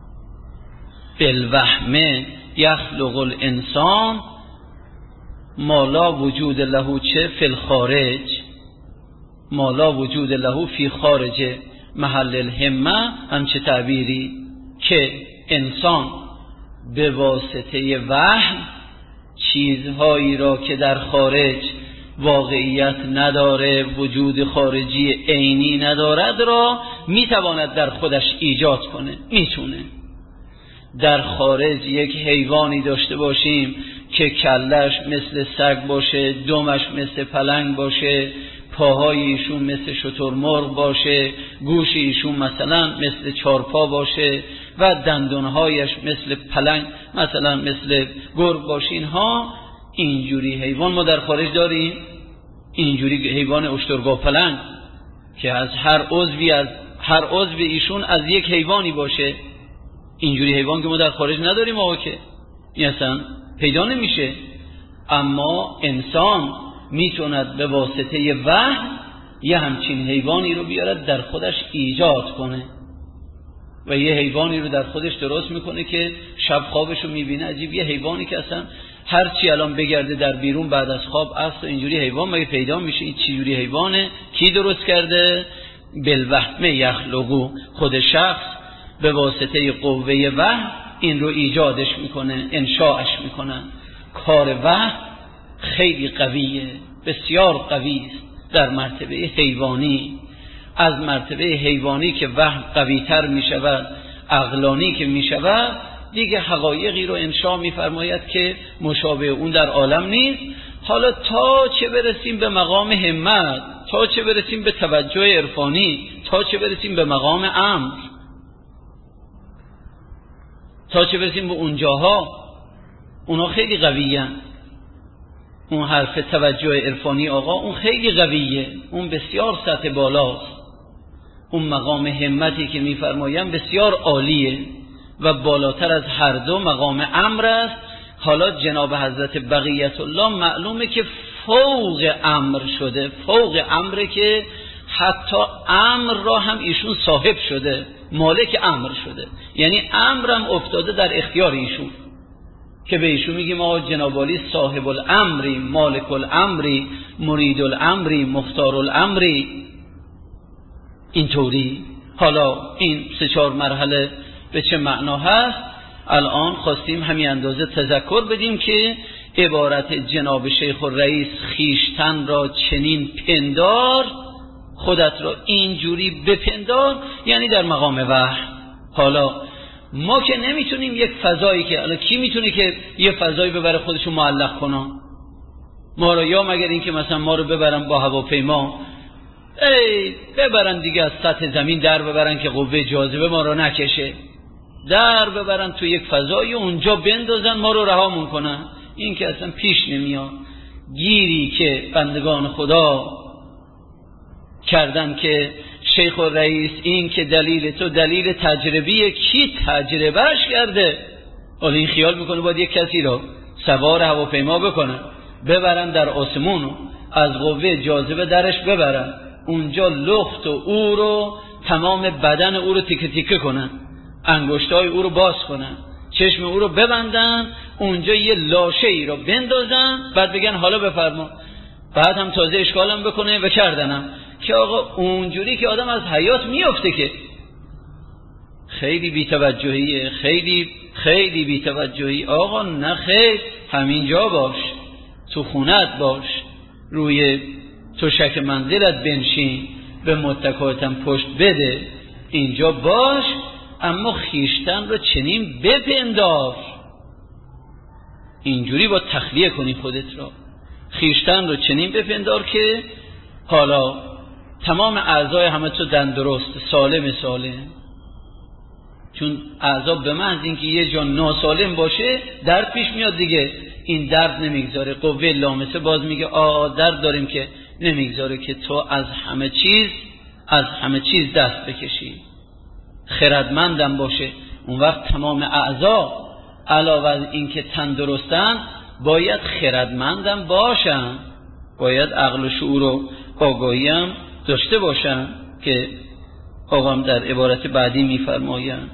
بالوهم یخلق الانسان ما لا وجود له چه فی الخارج، ما لا وجود له فی خارج محل الهمه. همچه تعبیری که انسان به واسطه وهم چیزهایی را که در خارج واقعیت نداره، وجود خارجی عینی ندارد را میتواند در خودش ایجاد کنه. میتونه در خارج یک حیوانی داشته باشیم که کلش مثل سگ باشه، دمش مثل پلنگ باشه، پاهای ایشون مثل شترمرغ باشه، گوش ایشون مثلا مثل چارپا باشه و دندانهایش مثل پلنگ مثلا مثل گرگ باشه. اینجوری حیوان ما در خارج داریم. اینجوری حیوان اشترگاه پلنگ که از هر عضو ایشون از یک حیوانی باشه، اینجوری حیوان که ما در خارج نداریم آقا، که این اصلا پیدا نمیشه. اما انسان میتوند به واسطه وحی یه همچین حیوانی رو بیارد در خودش ایجاد کنه و یه حیوانی رو در خودش درست میکنه که شب خوابش رو میبینه عجیب، یه حیوانی که اصلا هر چی الان بگرده در بیرون بعد از خواب است و اینجوری حیوان مگه پیدا میشه؟ این چجوری حیوانه؟ کی درست کرده؟ بالوهم یخلقو، خود شخص به واسطه قوه وحی این رو ایجادش میکنه، انشاءش میکنه. کار وحی خیلی قویه، بسیار قوی است در مرتبه حیوانی. از مرتبه حیوانی که وحی قویتر میشود، عقلانی که میشود، دیگه حقایقی رو انشاء میفرماید که مشابه اون در عالم نیست. حالا تا چه برسیم به مقام همت، تا چه برسیم به توجه عرفانی، تا چه برسیم به مقام امر، تا چه برسیم به اونجاها، اونا خیلی قویه. اون حرف توجه عرفانی آقا اون خیلی قویه، اون بسیار سطح بالاست. اون مقام همتی که میفرمایم بسیار عالیه و بالاتر از هر دو مقام امر است. حالا جناب حضرت بقیت الله معلومه که فوق امر شده، فوق امره که حتی امر را هم ایشون صاحب شده، مالک امر شده. یعنی امرم افتاده در اختیار ایشون که به ایشون میگیم آقا جناب عالی صاحب الامری، مالک الامری، مرید الامری، مختار الامری. اینطوری حالا این 3-4 مرحله به چه معنا هست؟ الان خواستیم همین اندازه تذکر بدیم که عبارت جناب شیخ الرئیس خیشتن را چنین پندار، خودت را اینجوری بپندار، یعنی در مقام وحی. حالا ما که نمیتونیم یک فضایی که الان کی میتونه که یه فضایی ببره خودشو معلق کنه ما رو، یا مگر این که مثلا ما رو ببرن با هواپیما ببرن دیگه از سطح زمین در ببرن که قوه جاذبه ما رو نکشه، در ببرن تو یک فضایی اونجا بندازن ما رو رهامون کنن. این که اصلا پیش نمیاد. گیری که بندگان خدا کردن که شیخ الرئیس این که دلیل تو دلیل تجربیه، کی تجربهش کرده؟ حالا این خیال میکنه باید یک کسی رو سوار هواپیما بکنن ببرن در آسمون و از قوه جاذبه درش ببرن اونجا لخت و او رو تمام بدن او رو تیکه تیکه کنن، انگشتای او رو باز کنن، چشم او رو ببندن، اونجا یه لاشه ای رو بندازن، بعد بگن حالا بفرما. بعد هم تازه اشکالم بکنه و کردنم، که آقا اونجوری که آدم از حیات میفته که خیلی بی‌توجهیه، خیلی خیلی بی‌توجهی. آقا نه خیر، همینجا باش، تو خونت باش، روی تشک منزلت بنشین، به متکاتم پشت بده، اینجا باش، اما خیشتن رو چنین بپندار. اینجوری با تخلیه کنی خودت را، خیشتن رو چنین بپندار که حالا تمام اعضای همه تو درست سالم، چون اعضا به محض اینکه یه جا ناسالم باشه درد پیش میاد دیگه، این درد نمیگذاره، قوه لامسه باز میگه درد داریم که نمیگذاره که تو از همه چیز دست بکشی. خردمندم باشه، اون وقت تمام اعضا علاوه از این که تندرستن باید خردمندم باشن، باید عقل و شعور و آگاهی هم داشته باشن که آقام در عبارت بعدی میفرمایند.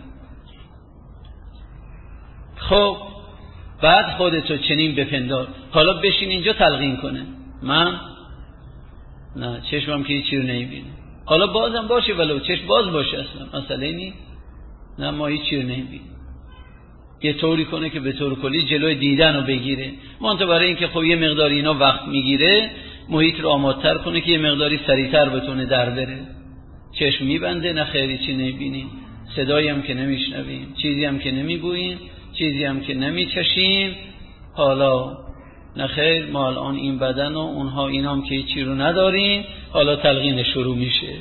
خب بعد خودتو چنین بپندار، حالا بشین اینجا تلقین کنه، من نه چشمم که هیچی رو نمیبینه، حالا بازم باشه ولو چشم باز باشه، اصلا مسئله نیست، نه ما هیچی رو نمیبینیم، یه طوری کنه که به طور کلی جلوی دیدن رو بگیره، منتها برای اینکه خب یه مقداری اینا وقت میگیره، محیط رو آمادتر کنه که یه مقداری سریعتر بتونه در بره. چشم میبنده، نه خیلی چی نمیبینیم، صدایی هم که نمیشنویم، چیزی هم که نمیگوییم، چیزی هم که نمیچشیم، حالا نه خیر ما الان این بدن و اونها اینام که هیچی رو نداریم، حالا تلقین شروع میشه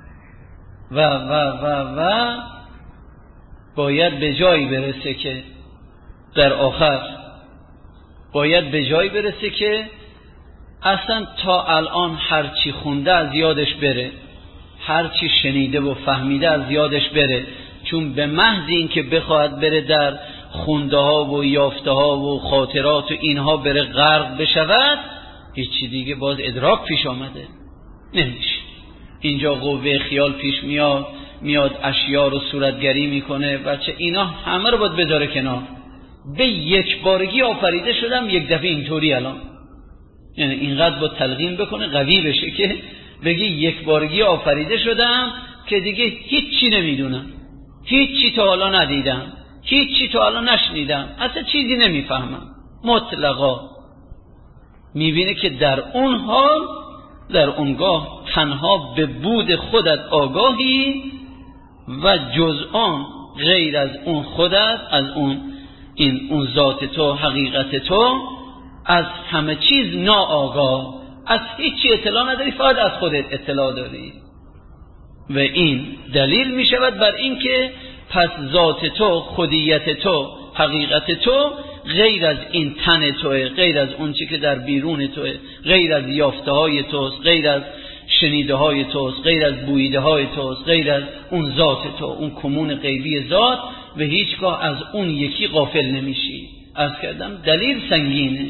و باید به جایی برسه که در آخر باید به جایی برسه که اصلا تا الان هرچی خونده از یادش بره، هرچی شنیده و فهمیده از یادش بره، چون به محض این که بخواهد بره در خونده ها و یافته ها و خاطرات و اینها بره غرق بشود، هیچی دیگه باز ادراک پیش آمده نمیشه. اینجا قوه خیال پیش میاد اشیا رو صورتگری میکنه، بچه اینا همه رو باید بذاره کنار، به یک بارگی آفریده شدم یک دفعه اینطوری الان، یعنی اینقدر با تلقین بکنه قوی بشه که بگی یک بارگی آفریده شدم که دیگه هیچی نمیدونم، هیچی تا حالا ندیدم، هیچی تا حالا نشنیدم، اصلا چیزی نمیفهمم، مطلقا میبینه که در اون حال در اونگاه تنها به بود خودت آگاهی و جز آن غیر از اون خودت، از اون ذات تو، حقیقت تو، از همه چیز ناآگاه، از هیچی اطلاع نداری، فقط از خودت اطلاع داری. و این دلیل می شود بر این که پس ذات تو، خودیت تو، حقیقت تو غیر از این تن توه، غیر از اون چی که در بیرون توه، غیر از یافته های توست، غیر از شنیده های توست، غیر از بویده های توست، غیر از اون ذات تو، اون کمون غیبی ذات، و هیچگاه از اون یکی غافل نمیشی. عرض کردم دلیل سنگینه،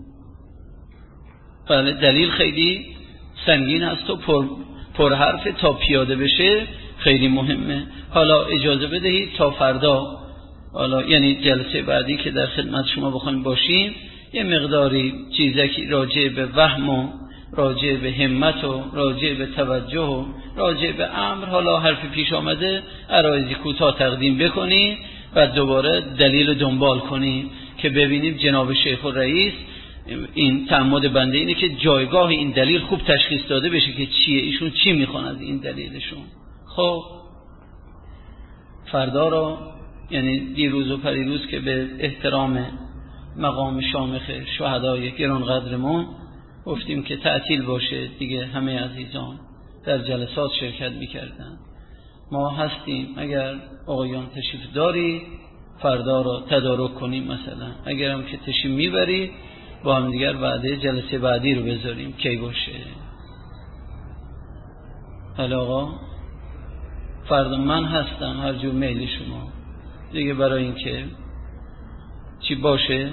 بله دلیل خیلی سنگین است و پر حرف، تا پیاده بشه خیلی مهمه. حالا اجازه بدهید تا فردا، حالا یعنی جلسه بعدی که در خدمت شما بخوایم باشیم، یه مقداری چیزکی راجع به وهم و راجع به همت و راجع به توجه و راجع به امر، حالا حرف پیش آمده عرایضی کوتاه تقدیم بکنیم و دوباره دلیل دنبال کنیم که ببینیم جناب شیخ الرئیس، این تعمد بنده اینه که جایگاه این دلیل خوب تشخیص داده بشه که چیه، ایشون چی میخوان از این دلیلشون. خب فردا رو، یعنی دیروز و پریروز که به احترام مقام شامخ شهدای گرانقدرمون گفتیم که تعطیل باشه دیگه، همه عزیزان در جلسات شرکت میکردن، ما هستیم، اگر آقایان تشریف داری فردا رو تدارک کنیم، مثلا اگرم که تشریف میبری با هم دیگر وعده جلسه بعدی رو بذاریم کی باشه. حالا آقا فردا من هستم، هر جور میل شما دیگه، برای اینکه چی باشه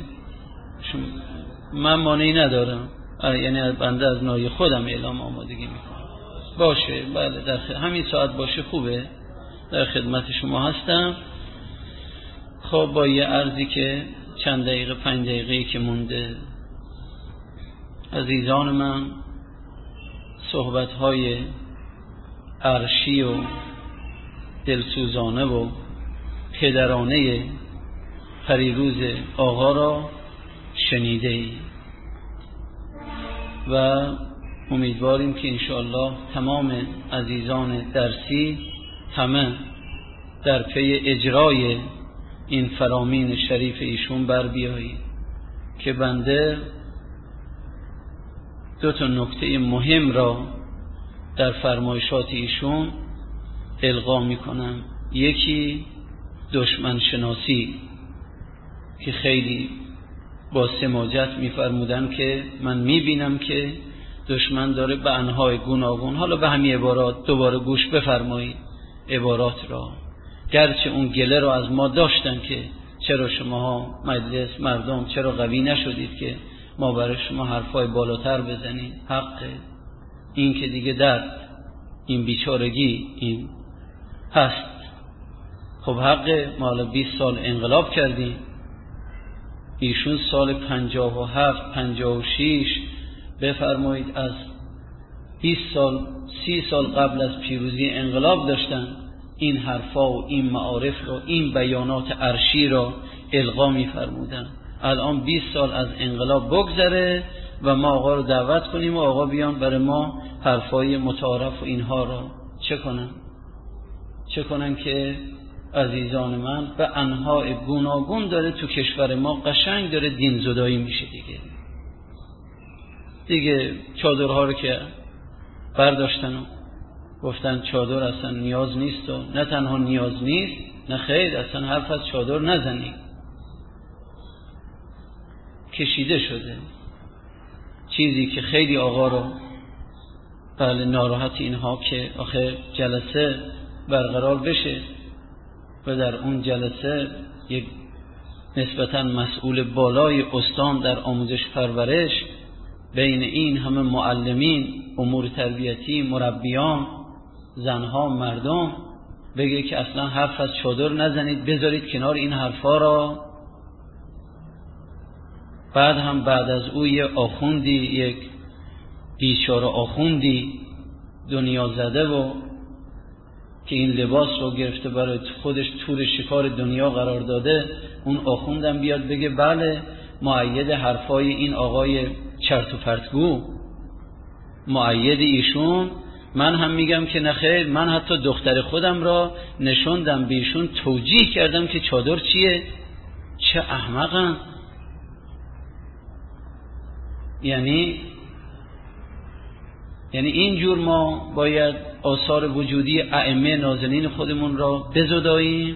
من مانعی ندارم، یعنی بنده از نای خودم اعلام آمادگی میکنم باشه، بله در همین ساعت باشه خوبه، در خدمت شما هستم. خب با یه عرضی که چند دقیقه 5 دقیقه‌ای که مونده، عزیزان من صحبت‌های عرشی و دلسوزانه و پدرانه پریروز آقا را شنیده ای و امیدواریم که انشاءالله تمام عزیزان درسی همه در پی اجرای این فرامین شریف ایشون بر بیایید که بنده 2 نکته مهم را در فرمایشات ایشون القا می کنم. یکی دشمن شناسی که خیلی با سماجت می فرمودن که من می بینم که دشمن داره به انواع گوناگون، حالا به همین عبارات دوباره گوش بفرمایید عبارات را، گرچه اون گله را از ما داشتن که چرا شماها مجلس مردم چرا قوی نشدید که ما برای شما حرفای بالاتر بزنیم. حقه، این که دیگه درد، این بیچارگی این هست. خب حقه، ما حالا 20 سال انقلاب کردیم، ایشون سال 57 56 بفرمایید از 20 سال 30 سال قبل از پیروزی انقلاب داشتن این حرفا و این معارف رو، این بیانات عرشی را القا می فرمودن. الان 20 سال از انقلاب بگذره و ما آقا رو دعوت کنیم و آقا بیان برای ما حرفای متعارف و اینها را چه کنن که عزیزان من به انواع گوناگون داره تو کشور ما قشنگ داره دین زدایی میشه. دیگه چادرها رو که برداشتن و گفتن چادر اصلا نیاز نیست و نه تنها نیاز نیست، نه خیر، اصلا حرف از چادر نزنید. کشیده شده چیزی که خیلی آقا رو بله ناراحت اینها که آخه جلسه برقرار بشه و در اون جلسه یک نسبتاً مسئول بالای استان در آموزش پرورش بین این همه معلمین امور تربیتی مربیان زنها مردم بگه که اصلا حرف از چادر نزنید، بذارید کنار این حرفا را. بعد هم بعد از او یه آخوندی، یک بیچاره آخوندی دنیا زده و که این لباس رو گرفته برای خودش تور شکار دنیا قرار داده، اون آخوندم بیاد بگه بله مؤید حرفای این آقای چرت و پرتگو، مؤید ایشون. من هم میگم که نخیر، من حتی دختر خودم را نشوندم بیشون توجیه کردم که چادر چیه. چه احمقن. یعنی اینجور ما باید آثار وجودی ائمه نازنین خودمون را بزداییم.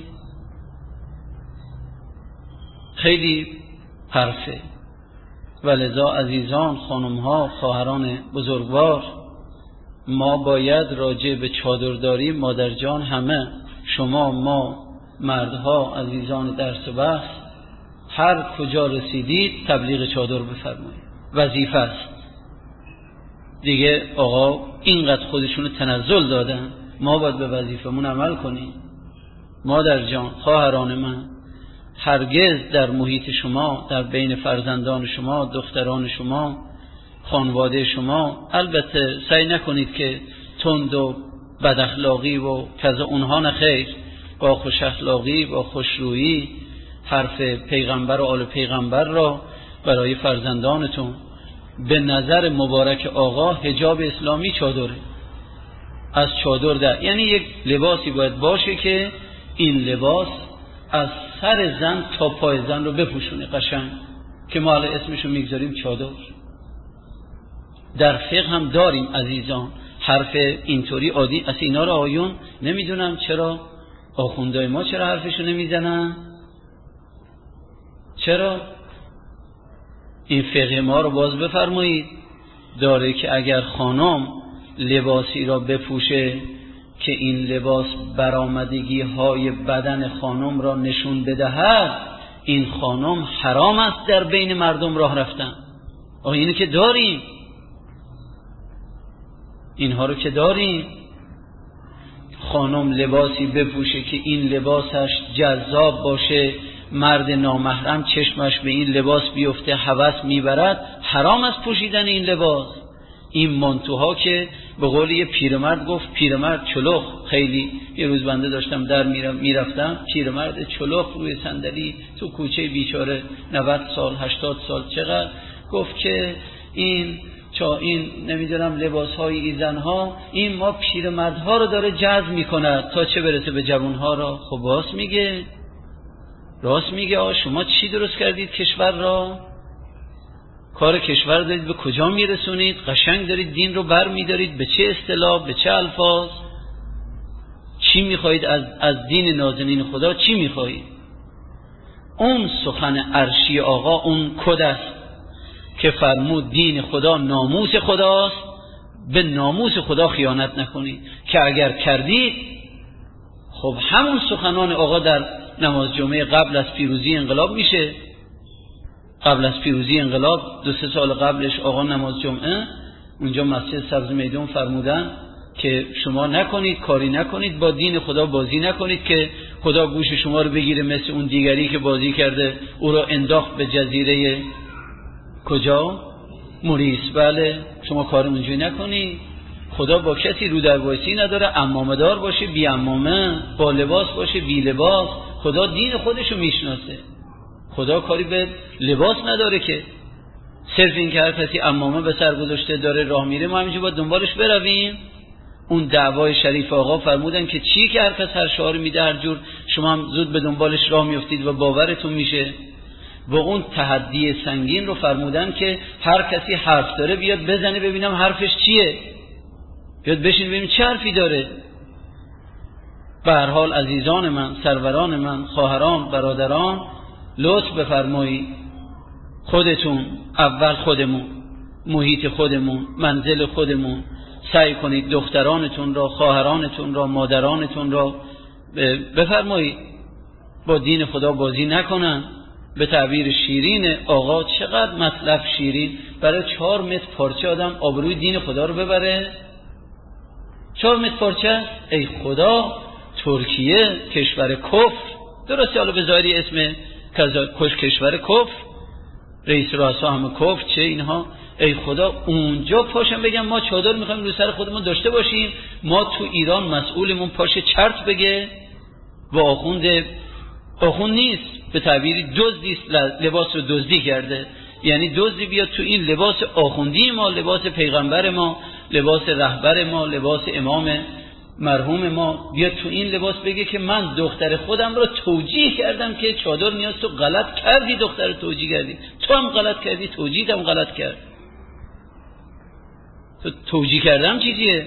خیلی حرفه. ولذا عزیزان، خانمها، خواهران بزرگوار، ما باید راجع به چادرداری مادر جان همه، شما، ما، مردها، عزیزان درس و بحث، هر کجا رسیدید تبلیغ چادر بفرمایید. وظیفه است. دیگه آقا اینقدر خودشونو تنزل دادن، ما باید به وظیفمون عمل کنیم. مادر جان، خواهران من، هرگز در محیط شما، در بین فرزندان شما، دختران شما، خانواده شما، البته سعی نکنید که تند و بد اخلاقی و کذا اونها نخیر، با خوش اخلاقی با خوشرویی حرف پیغمبر و آل پیغمبر را برای فرزندانتون. به نظر مبارک آقا حجاب اسلامی چادره، از چادر در، یعنی یک لباسی باید باشه که این لباس از سر زن تا پای زن رو بپوشونه قشنگ، که ما الان اسمشو میگذاریم چادر. در فقه هم داریم عزیزان حرف اینطوری عادی. از اینا رو آیون نمیدونم چرا آخوندای ما چرا حرفشو نمیزنن، چرا این فقه ما رو باز بفرمایید. داره که اگر خانم لباسی را بپوشه که این لباس برآمدگی های بدن خانم را نشون بدهد، این خانم حرام است در بین مردم راه رفتن. اینو که داریم، اینها رو که داریم. خانم لباسی بپوشه که این لباسش جذاب باشه، مرد نامحرم چشمش به این لباس بیفته هوس میبرد، حرام است پوشیدن این لباس. این مانتوها که به قول یه پیرمرد گفت، پیرمرد چلوخ، خیلی یه روز بنده داشتم در میرفتم، پیرمرد چلوخ روی صندلی تو کوچه بیچاره 90 سال 80 سال چقدر، گفت که این نمیدونم لباسهای این زنها این ما پیرمردها رو داره جذب میکنه تا چه برسه به جوانها را. خب راست میگه شما چی درست کردید کشور را؟ کار کشور دارید به کجا میرسونید؟ قشنگ دارید دین رو بر میدارید، به چه اصطلاح، به چه الفاظ؟ چی میخواهید از دین نازنین خدا؟ چی میخواهید؟ اون سخن عرشی آقا اون کد است که فرمود دین خدا ناموس خداست، به ناموس خدا خیانت نکنید، که اگر کردید خب همون سخنان آقا در نماز جمعه قبل از پیروزی انقلاب میشه. قبل از پیروزی انقلاب 2-3 سال قبلش آقا نماز جمعه اونجا مسجد سبز میدون فرمودن که شما نکنید، کاری نکنید، با دین خدا بازی نکنید که خدا گوش شما رو بگیره مثل اون دیگری که بازی کرده او را انداخت به جزیره کجا؟ موریس. بله، شما کار اونجوری نکنید. خدا با کسی رو در وایسی نداره، عمامه دار باشه بی عمامه، با لباس باشه بی لباس. خدا دین خودشو میشناسه، خدا کاری به لباس نداره که صرف این که هر کسی عمامه به سر گذاشته داره راه میره ما همینجور باید دنبالش برویم. اون دعوای شریف آقا فرمودن که چی که هر کس هر شعار میده هر جور شما هم زود به دنبالش راه میافتید و باورتون میشه. و اون تحدی سنگین رو فرمودن که هر کسی حرف داره بیاد بزنه ببینم حرفش چیه، بیاد بشین ببینیم چه حرفی داره. به هر حال عزیزان من، سروران من، خواهران، برادران، لطف بفرمایید خودتون اول، خودمون، محیط خودمون، منزل خودمون، سعی کنید دخترانتون را، خواهرانتون را، مادرانتون را بفرمایید با دین خدا بازی نکنن. به تعبیر شیرین آقا چقدر مطلب شیرین، برای 4 متر پارچه آدم آبروی دین خدا رو ببره؟ 4 متر پارچه؟ ای خدا، ترکیه کشور کفر، درسته حالا به ظاهری اسم کشور کفر، رئیس رؤسا همه کفر، چه اینها، ای خدا اونجا پاشم بگم ما چادر میخوایم رو سر خودمون داشته باشیم، ما تو ایران مسئولمون پاشه چرت بگه و آخوند نیست، به تعبیری دزدی لباس رو دزدی کرده، یعنی دزدی بیاد تو این لباس آخوندی ما، لباس پیغمبر ما، لباس رهبر ما، لباس امام مرحوم ما، بیاد تو این لباس بگه که من دختر خودم رو توجیه کردم که چادر نیاز، تو غلط کردی، دختر توجیه کردی، تو هم غلط کردی، توجیه هم غلط کرد. تو توجیه کردم چیزیه؟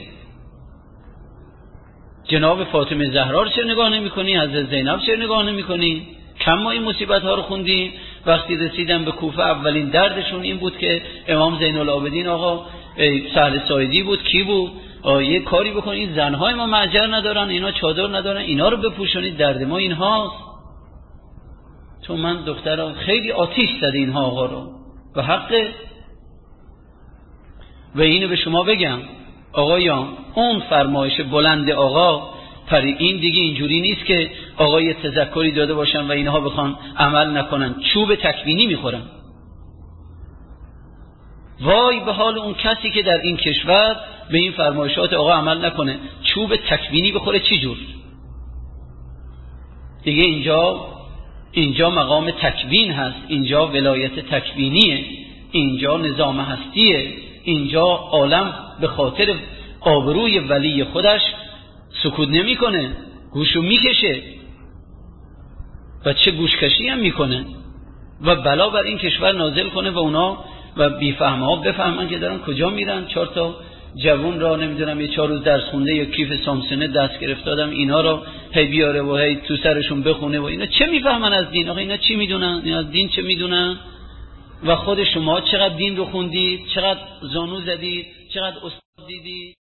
جناب فاطمه زهرا رو چرا نگاه نمی کنی؟ حضرت زینب چرا نگاه نمی کنی؟ کم ما این مصیبت ها رو خوندیم. وقتی رسیدن به کوفه اولین دردشون این بود که امام زین العابدین آقا سهل سایدی بود، کی بود؟ یه کاری بکن این زنهای ما معجر ندارن، اینا چادر ندارن، اینا رو بپوشونید، درد ما اینهاست. تو من دخترها خیلی آتیش زده اینها آقا رو و حقه. و اینو به شما بگم آقایان، اون فرمایش بلند آقا این دیگه اینجوری نیست که آقا یه تذکری داده باشن و اینها بخوان عمل نکنن، چوب تکوینی میخورن. وای به حال اون کسی که در این کشور به این فرمایشات آقا عمل نکنه، چوب تکوینی بخوره چی جور؟ دیگه اینجا مقام تکوین هست، اینجا ولایت تکوینیه، اینجا نظام هستیه، اینجا عالم به خاطر آبروی ولی خودش سکوت نمی کنه، گوشو میکشه و چه گوشکشی هم میکنه و بلا بر این کشور نازل کنه و اونا و بیفهمه ها بفهمن که دارن کجا میرن. 4 تا جوون را نمیدونم یه 4 روز درس خونده یا کیف سامسونه دست گرفت دادم اینا را هی بیاره و هی تو سرشون بخونه و اینا چه میفهمن از دین؟ آخه اینا چی میدونن؟ اینا از دین چه میدونن؟ و خود شما چقدر دین رو خوندید، چقدر زانو زدید، چقدر استاد دیدید؟